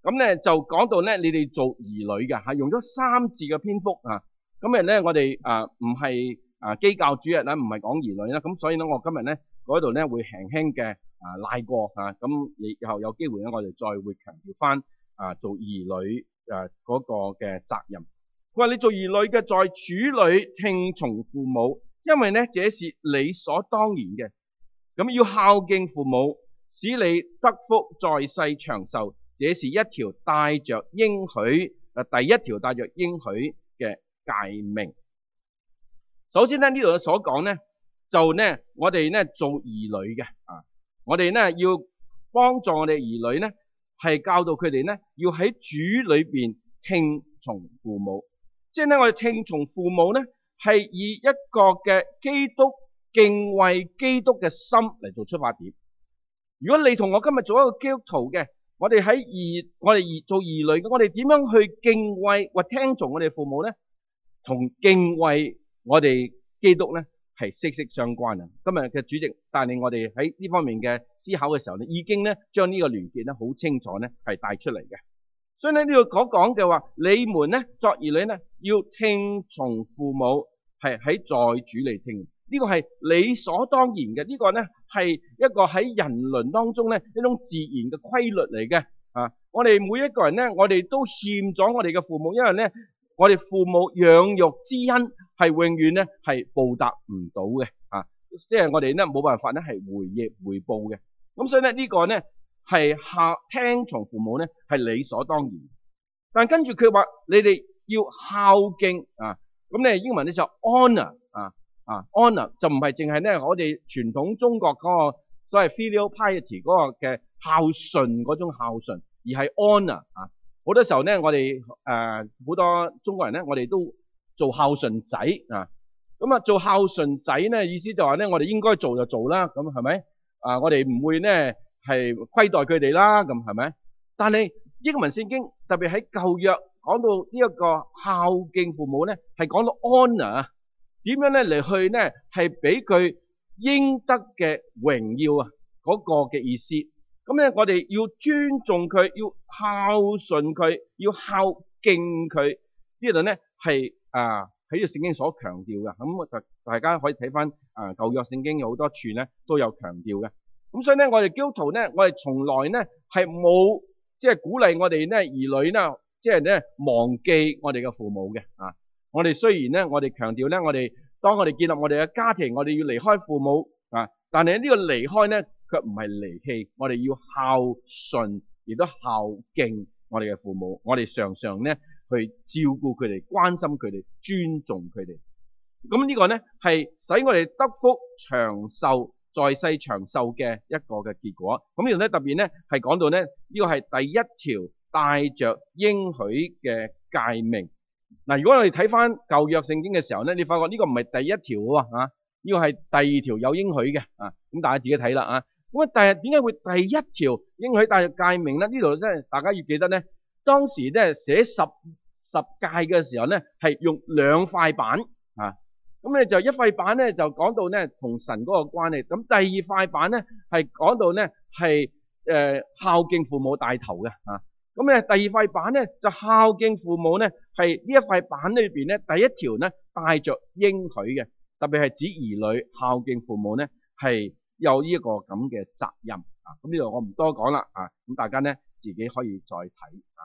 咁咧就講到咧你哋做兒女嘅嚇，用咗三字嘅篇幅啊。今日咧我哋啊唔係啊基教主日啦，唔係講兒女啦，咁所以咧我今日咧嗰度咧會輕輕嘅啊賴過啊，咁以後有機會咧我哋再會強調翻啊做兒女誒嗰個嘅責任。佢話你做兒女嘅在主裏聽從父母，因為咧這是理所當然嘅。咁要孝敬父母，使你得福在世長壽，這是一條帶着應許誒第一條帶着應許嘅誡命。首先咧呢度所講咧，就咧我哋咧做兒女嘅啊，我哋咧要幫助我哋兒女咧，係教導佢哋咧要喺主裏邊聽從父母。即係咧我哋聽從父母咧，係以一個嘅基督敬畏基督嘅心嚟做出發點。如果你同我今日做一個基督徒嘅，我哋喺兒我哋兒做兒女嘅，我哋點樣去敬畏或聽從我哋父母咧？同敬畏我哋基督咧係息息相關啊！今日嘅主席帶領我哋喺呢方面嘅思考嘅時候咧，已經咧將呢個聯結咧好清楚咧係帶出嚟嘅。所以咧呢度講講嘅話，你們咧作兒女咧要聽從父母，係喺在主嚟聽。呢個係理所當然嘅，呢個咧係一個喺人倫當中咧一種自然嘅規律嚟嘅啊！我哋每一個人咧，我哋都欠咗我哋嘅父母，因為咧我哋父母養育之恩係永遠咧係報答唔到嘅啊！即係我哋咧冇辦法咧係回憶回報嘅。咁所以咧呢個咧係孝聽從父母咧係理所當然。但跟住佢話你哋要孝敬啊，咁咧英文咧就 honor 啊。啊 ，honor 就唔係淨係咧，我哋傳統中國嗰個所謂 filial piety 嗰個嘅孝順嗰種孝順，而係 honor 啊。好多時候咧，我哋誒好多中國人咧，我哋都做孝順仔啊。咁啊，做孝順仔咧，意思就話咧，我哋應該做就做啦，咁係咪？啊，我哋唔會咧係虧待佢哋啦，咁係咪？但係英文聖經特別喺舊約講到呢一個孝敬父母咧，係講到 honor。點樣咧嚟去咧係俾佢應得嘅榮耀啊嗰個嘅意思。咁咧我哋要尊重佢，要孝順佢，要孝敬佢。呢度咧係啊喺呢個聖經所強調嘅。咁大家可以睇翻啊舊約聖經有好多處咧都有強調嘅。咁所以咧我哋基督徒咧，我哋從來咧係冇即係鼓勵我哋咧兒女咧即係咧忘記我哋嘅父母嘅啊。我哋雖然咧，我哋強調咧，我哋當我哋建立我哋嘅家庭，我哋要離開父母啊，但係呢個離開咧，卻唔係離棄，我哋要孝順，亦都孝敬我哋嘅父母。我哋常常咧去照顧佢哋，關心佢哋，尊重佢哋。咁呢個咧係使我哋得福長壽，在世長壽嘅一個嘅結果。咁呢度咧特別咧係講到咧呢個係第一條帶着應許嘅誡命。嗱，如果我哋睇翻舊約聖經嘅時候咧，你發覺呢個唔係第一條喎，啊，呢個係第二條有應許嘅，啊，咁大家自己睇啦，啊，咁啊，但係點解會第一條應許帶着誡命咧？呢度真係大家要記得咧，當時咧寫十十誡嘅時候咧，係用兩塊板，啊，咁咧就一塊板咧就講到咧同神嗰個關係，咁第二塊板咧係講到咧係誒孝敬父母帶頭嘅，啊。咁咧，第二塊板咧就孝敬父母咧，係呢一塊板裏邊咧第一條咧帶着應許嘅，特別係指兒女孝敬父母咧係有呢一個咁嘅責任啊。咁呢度我唔多講啦啊，咁大家咧自己可以再睇啊。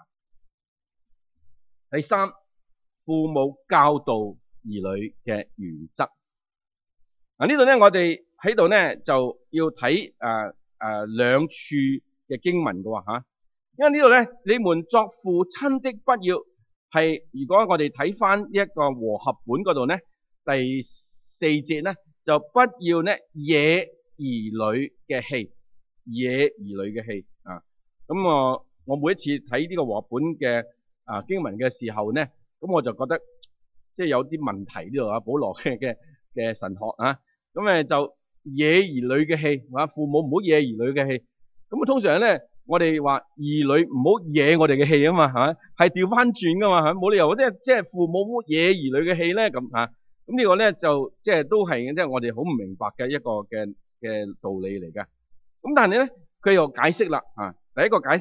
第三，父母教導兒女嘅原則。嗱，呢度咧我哋喺度咧就要睇誒誒兩處嘅經文嘅喎吓。因為呢度咧，你們作父親的不要係，如果我哋睇翻呢一個和合本嗰度咧，第四節咧就不要咧惹兒女嘅氣，惹兒女嘅氣啊。咁我我每一次睇呢個和合本嘅啊經文嘅時候咧，咁我就覺得即係有啲問題呢度啊，保羅嘅嘅嘅神學啊，咁誒就惹兒女嘅氣，話父母唔好惹兒女嘅氣。咁啊通常咧。我哋話兒女唔好惹我哋嘅氣啊嘛，係咪？係調翻轉噶嘛，係冇理由即係即係父母惹兒女嘅氣咧咁吓。咁呢個咧就即係都係即係我哋好唔明白嘅一個嘅嘅道理嚟噶。咁但係咧佢又解釋啦啊，第一個解釋咧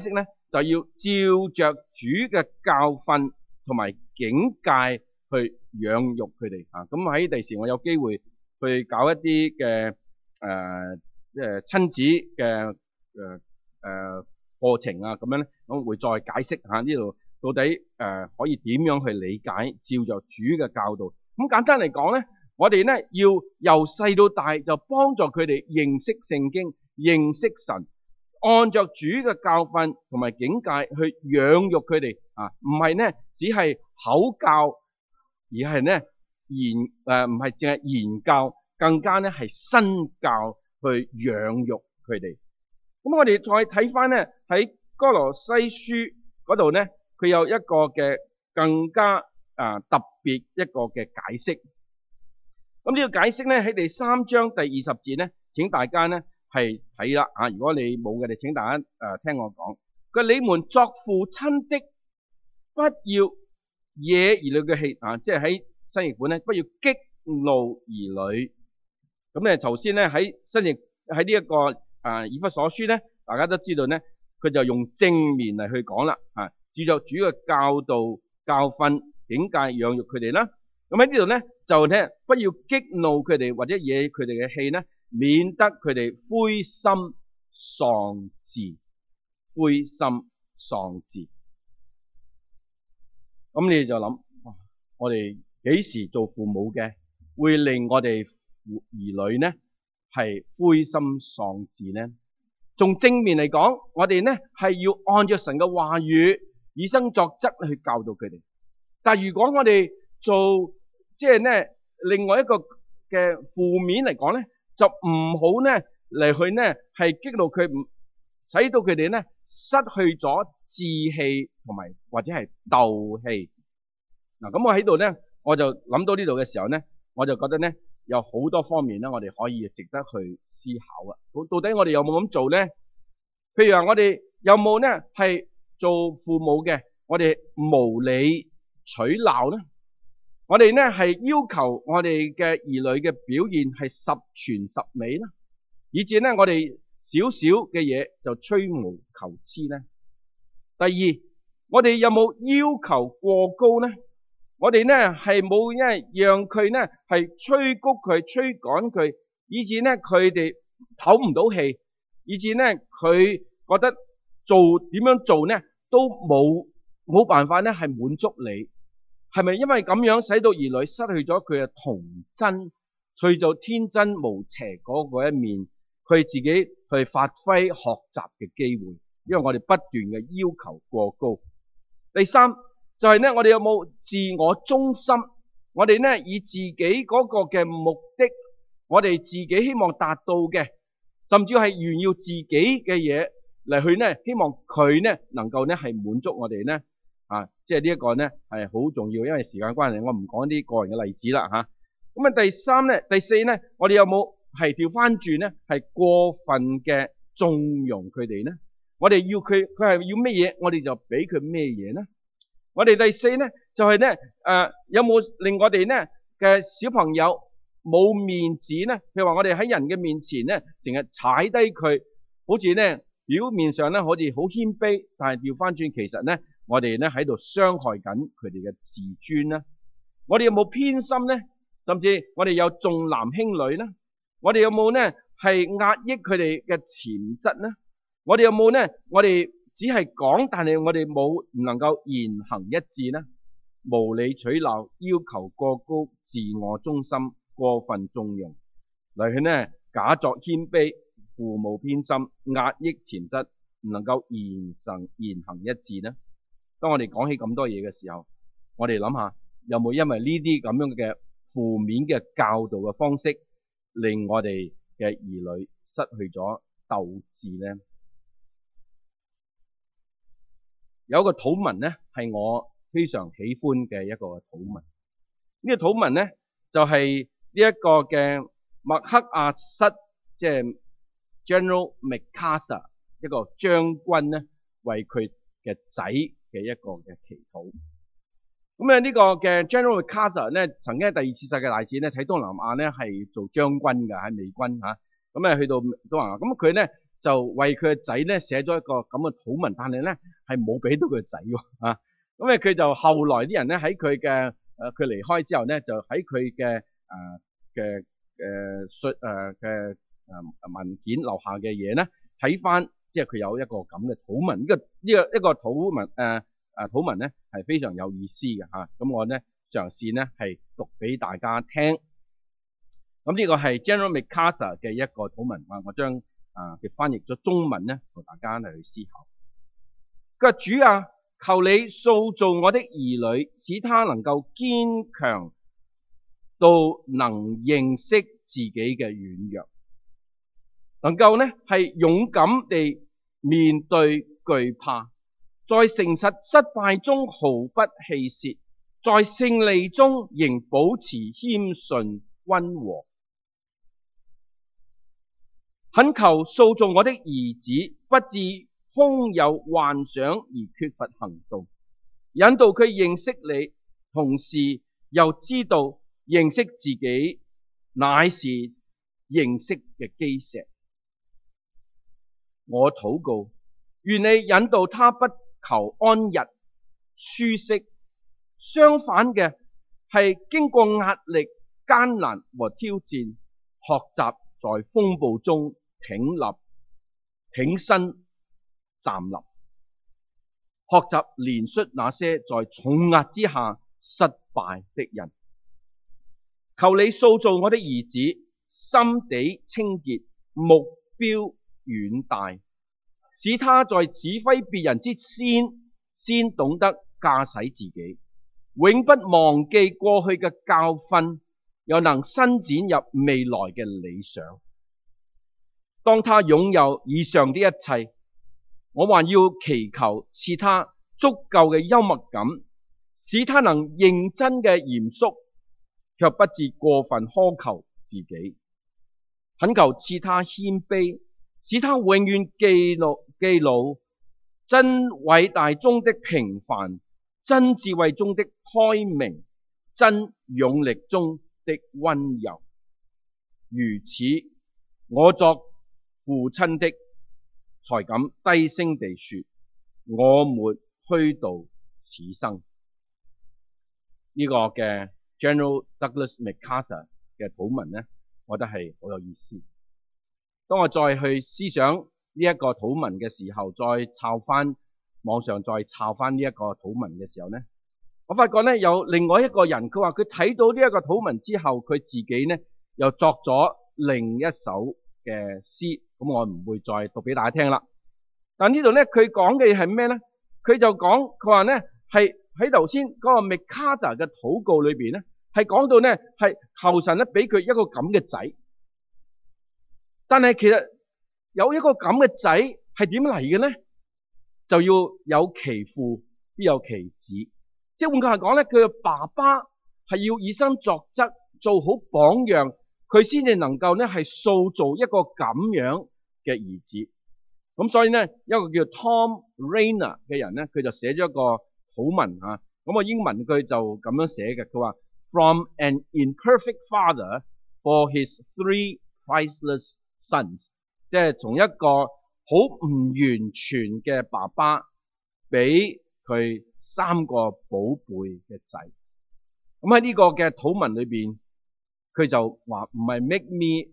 就要照着主嘅教訓同埋警戒去養育佢哋啊。咁喺第時我有機會去搞一啲嘅誒即係親子嘅誒誒課程啊，咁樣咧，我會再解釋下呢度到底誒、呃、可以點樣去理解照着主嘅教導。咁簡單嚟講咧，我哋咧要由細到大就幫助佢哋認識聖經、認識神，按着主嘅教訓同埋警戒去養育佢哋啊，唔係咧只係口教，而係咧言誒唔係淨係言教，更加咧係身教去養育佢哋。咁我哋再睇翻咧喺哥羅西書嗰度咧，佢有一個嘅更加啊特別一個嘅解釋。咁呢個解釋咧喺第三章第二十節咧，請大家咧係睇啦啊！如果你冇嘅，你請大家誒、呃、聽我講。佢話你們作父親的，不要惹兒女嘅氣啊！即係喺新譯本咧，不要激怒兒女。咁咧頭先咧喺新譯喺呢一個啊以弗所書咧，大家都知道咧，佢就用正面嚟去講啦啊，照着主嘅教導、教訓、警戒、養育佢哋啦。咁喺呢度咧就咧不要激怒佢哋或者惹佢哋嘅氣咧，免得佢哋灰心喪志。灰心喪志。咁你就諗，我哋幾時做父母嘅會令我哋兒女呢係灰心喪志呢？從正面嚟講，我哋呢係要按照神嘅話語以身作則去教導佢哋。但係如果我哋做即係呢另外一個嘅負面嚟講呢，就唔好呢嚟去呢係激怒佢，唔使到佢哋呢失去咗志氣同埋或者係鬥氣。嗱，咁我喺度呢，我就諗到呢度嘅時候呢，我就覺得呢有好多方面呢，我哋可以值得去思考啊。到底我哋有冇咁做呢？譬如話我哋有冇呢係做父母嘅，我哋無理取鬧呢？我哋呢係要求我哋嘅兒女嘅表現係十全十美啦，以至呢我哋少少嘅嘢就吹毛求疵呢？第二，我哋有冇要求過高呢？我哋呢係冇因為讓佢呢係催谷佢、催趕佢，以至呢佢哋唞唔到氣，以至呢佢覺得做點樣做呢都冇冇辦法呢係滿足你。係咪因為咁樣使到兒女失去咗佢嘅童真，去做天真無邪嗰個一面，佢自己去發揮學習嘅機會？因為我哋不斷嘅要求過高。第三就係呢，我哋有冇自我中心？我哋呢以自己嗰個嘅目的，我哋自己希望達到嘅，甚至係炫耀自己嘅嘢嚟去呢，希望佢呢能夠呢係滿足我哋呢啊，即係呢一個呢係好重要。因為時間關係，我唔講啲個人嘅例子啦吓。咁啊，第三呢，第四呢，我哋有冇係調翻轉呢？係過分嘅縱容佢哋呢？我哋要佢，佢係要咩嘢，我哋就俾佢咩嘢呢？我哋第四呢，就係呢，誒，有冇令我哋呢嘅小朋友冇面子呢？譬如話我哋喺人嘅面前呢，成日踩低佢，好似呢表面上呢好似好謙卑，但係調翻轉，其實呢我哋呢喺度傷害緊佢哋嘅自尊呢？我哋有冇偏心呢？甚至我哋有重男輕女呢？我哋有冇呢係壓抑佢哋嘅潛質呢？我哋有冇呢？我哋只係講，但係我哋冇唔能夠言行一致呢？無理取鬧，要求過高，自我中心，過分縱容，嚟去呢假作謙卑，父母偏心，壓抑潛質，唔能夠言行言行一致呢？當我哋講起咁多嘢嘅時候，我哋諗下有冇因為呢啲咁樣嘅負面嘅教導嘅方式，令我哋嘅兒女失去咗鬥志呢？有一個禱文呢，係我非常喜歡嘅一個禱文。呢、這個禱文呢，就係呢一個嘅麥克阿瑟，即係 General MacArthur 一個將軍呢，為佢嘅仔嘅一個嘅祈禱。咁啊，呢個嘅 General MacArthur 呢，曾經喺第二次世界大戰呢，喺東南亞呢係做將軍㗎，喺美軍吓。咁啊，去到東南亞，咁佢呢就為佢嘅仔咧寫咗一個咁嘅禱文，但係咧係冇俾到佢嘅仔喎啊！咁咧佢就後來啲人咧喺佢嘅誒佢離開之後咧，就喺佢嘅誒嘅誒信誒嘅誒文件留下嘅嘢咧，睇翻即係佢有一個咁嘅禱文，呢個呢個一個禱文誒誒禱文咧係非常有意思嘅嚇。咁我咧嘗試咧係讀俾大家聽。咁呢個係 General MacArthur 嘅一個禱文啊，我將啊嘅翻譯咗中文咧，同大家嚟去思考。佢話：主啊，求你塑造我的兒女，使他能夠堅強到能認識自己嘅軟弱，能夠呢係勇敢地面對懼怕，在誠實失敗中毫不氣泄，在勝利中仍保持謙遜溫和。懇求塑造我的兒子，不致空有幻想而缺乏行動，引導佢認識你，同時又知道認識自己乃是認識嘅基石。我禱告，願你引導他不求安逸舒適，相反嘅係經過壓力、艱難和挑戰，學習在風暴中挺立、挺身站立，學習憐恤那些在重壓之下失敗的人。求你塑造我的兒子，心地清潔，目標遠大，使他在指揮別人之先，先懂得駕駛自己，永不忘記過去嘅教訓，又能伸展入未來嘅理想。當他擁有以上的一切，我還要祈求賜他足夠嘅幽默感，使他能認真嘅嚴肅，卻不致過分苛求自己。懇求賜他謙卑，使他永遠記錄記錄真偉大中的平凡，真智慧中的開明，真勇力中的溫柔。如此，我作父親的才敢低聲地說：我沒虛度此生。呢、這個嘅 General Douglas MacArthur 嘅禱文呢，我覺得係好有意思。當我再去思想呢一個禱文嘅時候，再抄翻網上再抄翻呢一個禱文嘅時候呢，我發覺呢有另外一個人，佢話佢睇到呢一個禱文之後，佢自己呢又作咗另一首嘅詩，咁我唔會再讀俾大家聽啦。但呢度咧，佢講嘅係咩咧？佢就講，佢話咧係喺頭先嗰個 MacArthur 嘅禱告裏邊咧，係講到咧係求神咧俾佢一個咁嘅仔。但係其實有一個咁嘅仔係點嚟嘅咧？就要有其父必有其子，即係換句話講咧，佢嘅爸爸係要以身作則，做好榜樣。佢先至能夠咧係塑造一個咁樣嘅兒子，咁所以咧一個叫 Tom Rainer 嘅人咧，佢就寫咗一個禱文啊，咁個英文佢就咁樣寫嘅，佢話 From an imperfect father for his three priceless sons， 即係從一個好唔完全嘅爸爸俾佢三個寶貝嘅仔。咁喺呢個嘅禱文裏邊，佢就話唔係 make me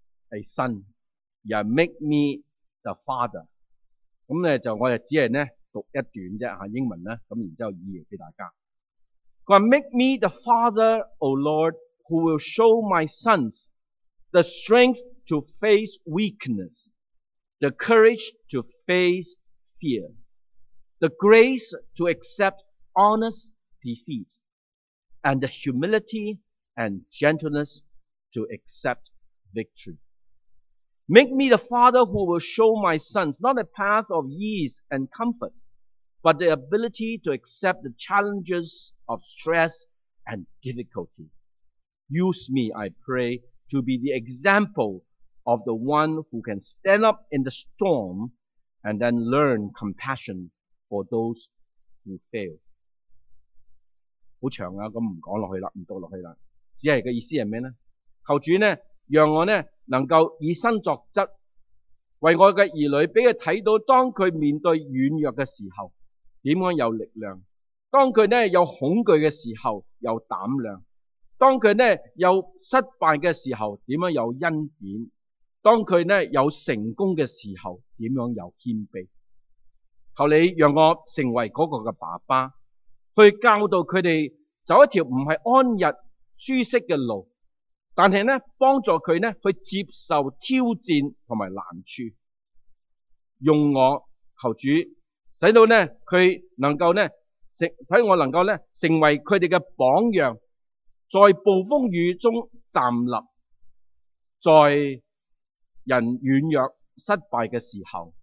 a son， 而係 make me the father。咁咧就我就只係咧讀一段啫吓，英文咧，咁然之後意譯俾大家。佢話 make me the father, O Lord, who will show my sons the strength to face weakness, the courage to face fear, the grace to accept honest defeat, and the humility and gentleness to accept victory. Make me the father who will show my sons not a path of ease and comfort, but the ability to accept the challenges of stress and difficulty. Use me, I pray, to be the example of the one who can stand up in the storm and then learn compassion for those who fail. 好長啊，咁唔講落去啦，唔讀落去啦。只係嘅意思係咩呢？求主呢，讓我呢能夠以身作則， 為我嘅兒女，俾佢睇到當佢面對軟弱嘅時候，點樣有力量；當佢咧有恐懼嘅時候，有膽量；當佢咧有失敗嘅時候，點樣有恩典；當佢咧有成功嘅時候，點樣有謙卑。求你讓我成為嗰個嘅爸爸，去教導佢哋走一條唔係安逸舒適嘅路，但係咧幫助佢咧去接受挑戰同埋難處。用我求主，使到咧佢能夠咧成，使我能夠咧成為佢哋嘅榜樣，在暴風雨中站立，在人軟弱失敗嘅時候，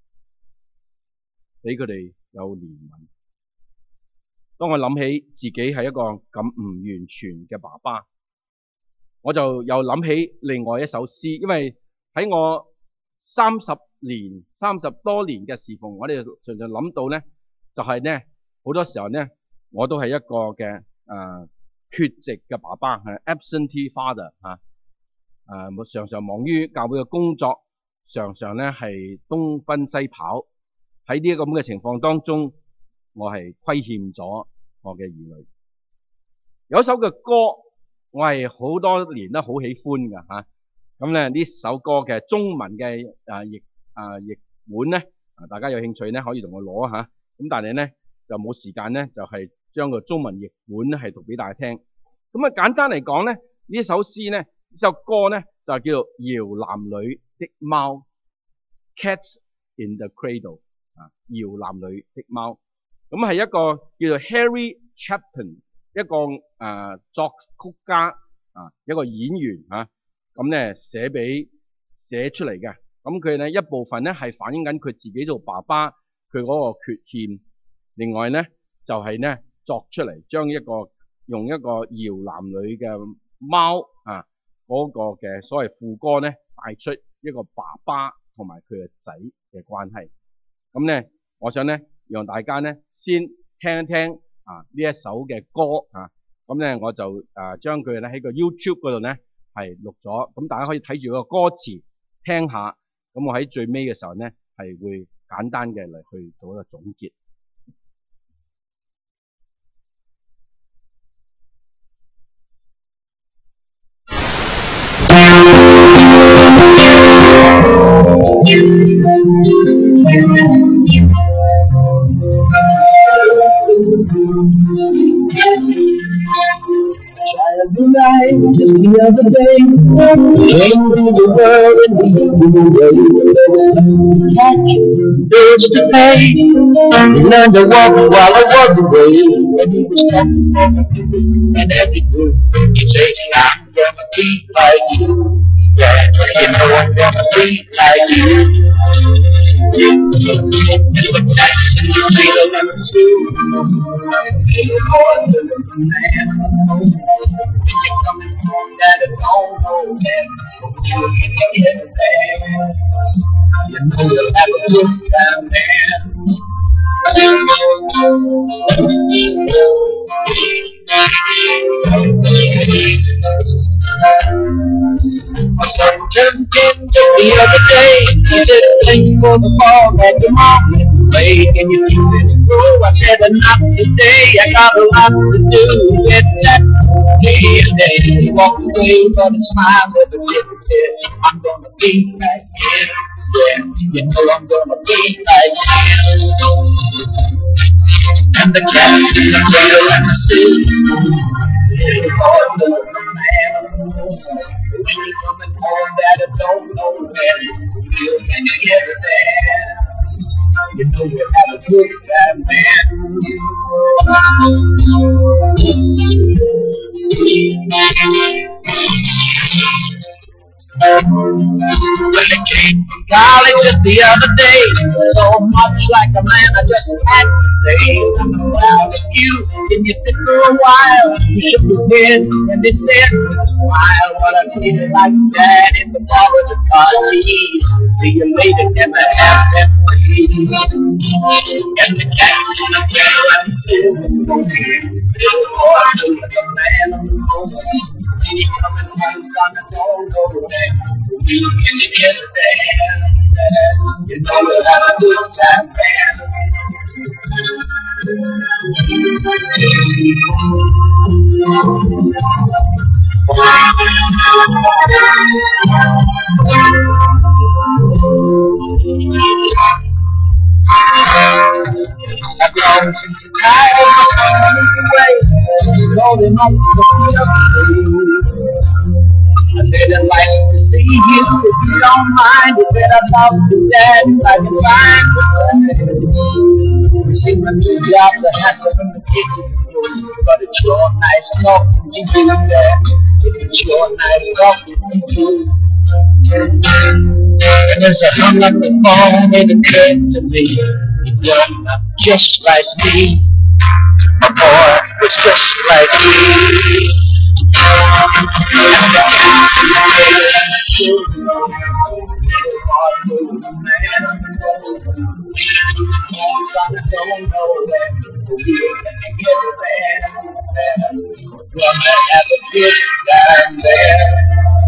俾佢哋有憐憫。當我諗起自己係一個咁唔完全嘅爸爸，我就又諗起另外一首詩，因為喺我三十年、三十多年嘅侍奉，我哋常常諗到咧，就係咧好多時候咧，我都係一個嘅誒、呃、缺席嘅爸爸，係 absentee father 吓、啊，誒、呃、常常忙於教會嘅工作，常常咧係東奔西跑。喺呢一個咁嘅情況當中，我係虧欠咗我嘅兒女。有一首嘅歌，我係好多年都好喜歡㗎吓。咁咧呢首歌嘅中文嘅誒譯誒譯本咧，啊大家有興趣咧可以同我攞吓。咁但係咧就冇時間咧，就係將個中文譯本咧係讀俾大家聽。咁啊簡單嚟講咧，呢首詩咧，呢首歌咧就係叫做《搖籃裏的貓》（Cats in the Cradle）。啊，搖籃裏的貓，咁係一個叫做 Harry Chapin 一個誒、呃、作曲家啊，一個演員吓，咁咧寫俾寫出嚟嘅。咁佢咧一部分咧係反映緊佢自己做爸爸佢嗰個缺陷，另外咧就係、是、咧作出嚟，將一個用一個搖籃裏嘅貓啊嗰、那個嘅所謂副歌咧帶出一個爸爸同埋佢嘅仔嘅關係。咁咧，我想咧，讓大家咧先聽一聽啊呢一首嘅歌啊。咁咧，我就誒將佢咧喺個 YouTube 嗰度咧係錄咗，咁大家可以睇住個歌詞聽下。咁我喺最尾嘅時候咧係會簡單嘅嚟去做一個總結。 Just the other day, came through the world and we knew away. Catch bills to pay, learned to walk while I was away. And he was tapping, and as he grew, he said, I'm gonna be like you. Yeah, you know I'm gonna be like you. But that's in the middle of the school. Little boy to the man on the most. You're coming home that it don't know that you'll get there. You know you'll have a good time, man. My son turned ten just the other day. He said, thanks for the ball that your mom let me play. Can you keep it through? I said, not today. I got a lot to do. He said, that's day and day. He walked away, but he smiled at the kid and said, I'm gonna be like him. Yeah, you know I'm gonna be like him. And the cat in the cradle and the sea. Little boy, little man on the moon. When you're coming home, that I don't know when. You'll get there. You know you have a good time, man. When I came from college just the other day, so much like a man I just had to say, I'm proud of you. Can you sit for a while? He shook his head and he said with a smile, what I feel like that in the bar of the parties. See you later, never have them please. And the cats in the barrel and the silver spoon. Little boy, look a man on the most. When you coming home, son, I don't know when. You can get there. and we'll have a good time there. I've long since the time I moved away, holding on to the feet. I said I'd like to see you if you don't mind. He said I'd love to dad if I can find you. You see my new job's a hassle in the kitchen, but it's sure nice talking to you there. It's sure nice talking to you. And as I hung up the phone, it occurred to me, you're not just like me. My boy was just like me. And the son, I don't know where we're gonna get there. We're gonna have a good time there.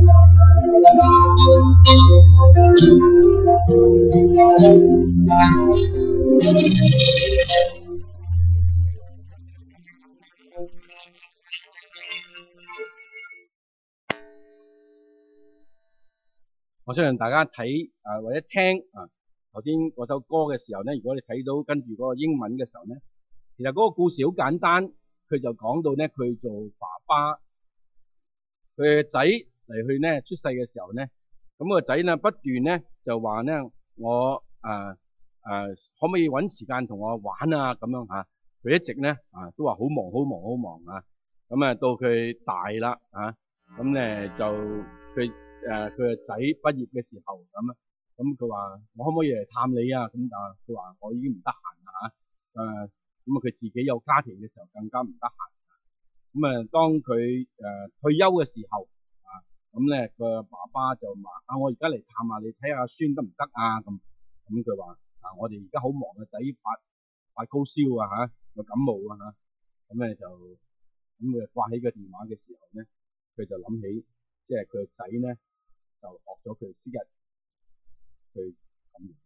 我相信大家睇啊或者聽啊頭先嗰首歌嘅時候咧，如果你睇到跟住嗰個英文嘅時候咧，其實嗰個故事好簡單，佢就講到咧佢做爸爸，佢嘅仔嚟去咧出世嘅時候咧，咁個仔咧不斷咧就話咧我誒誒可唔可以揾時間同我玩啊咁樣嚇，佢一直咧啊都話好忙好忙好忙啊，咁啊到佢大啦啊，咁咧就佢。誒佢個仔畢業嘅時候咁啊，咁佢話我可唔可以嚟探你啊？咁但係佢話我已經唔得閒啦嚇，誒咁啊佢自己有家庭嘅時候更加唔得閒。咁啊當佢誒、呃、退休嘅時候啊，咁咧個爸爸就話啊我而家嚟探下你睇下孫得唔得啊咁，咁佢話啊我哋而家好忙嘅仔發發高燒啊嚇，個感冒啊嚇，咁咧就咁佢掛起個電話嘅時候咧，佢就諗起即係佢個仔咧。就學咗佢昔日去咁樣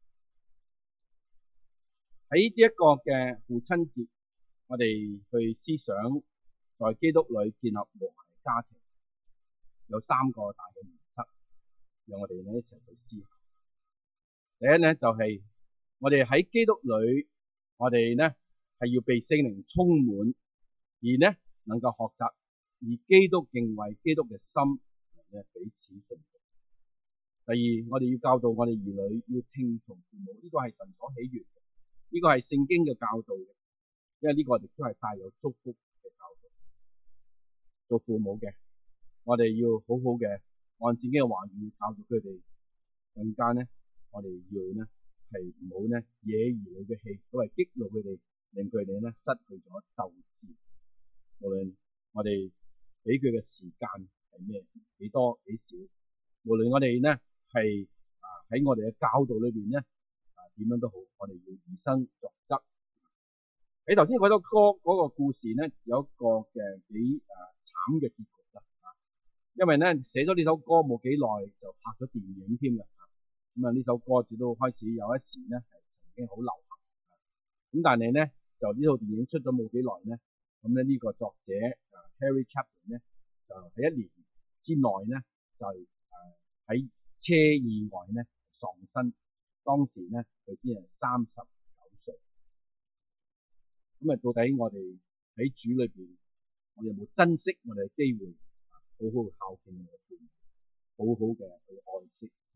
喺呢一個嘅父親節，我哋去思想在基督裏建立和諧家庭，有三個大嘅原則，讓我哋咧一齊去思考。第一咧就係、是、我哋喺基督裏，我哋咧係要被聖靈充滿，而咧能夠學習以基督敬畏基督嘅心。彼此信服。第二，我哋要教導我哋兒女要聽從父母，呢個係神所喜悅嘅，呢個係聖經嘅教導嘅，因為呢個亦都係帶有祝福嘅教導。做父母嘅，我哋要好好嘅按自己嘅話語教導佢哋，更加咧，我哋要咧係唔好咧惹兒女嘅氣，都係激怒佢哋，令佢哋咧失去咗鬥志。無論我哋俾佢嘅時間。係咩？幾多幾少？無論我哋咧係啊喺我哋嘅教導裏邊咧啊點樣都好，我哋要以身作則。喺頭先嗰首歌嗰個故事咧，有一個嘅幾啊慘嘅結局啦啊！因為咧寫咗呢首歌冇幾耐就拍咗電影添啦啊！咁啊呢首歌直到開始有一時咧係曾經好流行，咁但係咧就呢套電影出咗冇幾耐咧，咁咧呢個作者啊 Harry Chapman 咧就喺一年之內咧就係誒喺車意外咧喪生，當時咧佢只係三十九歲。咁啊，到底我哋喺主裏邊，我哋有冇珍惜我哋嘅機會，好好孝敬我哋嘅父母，好好嘅去愛惜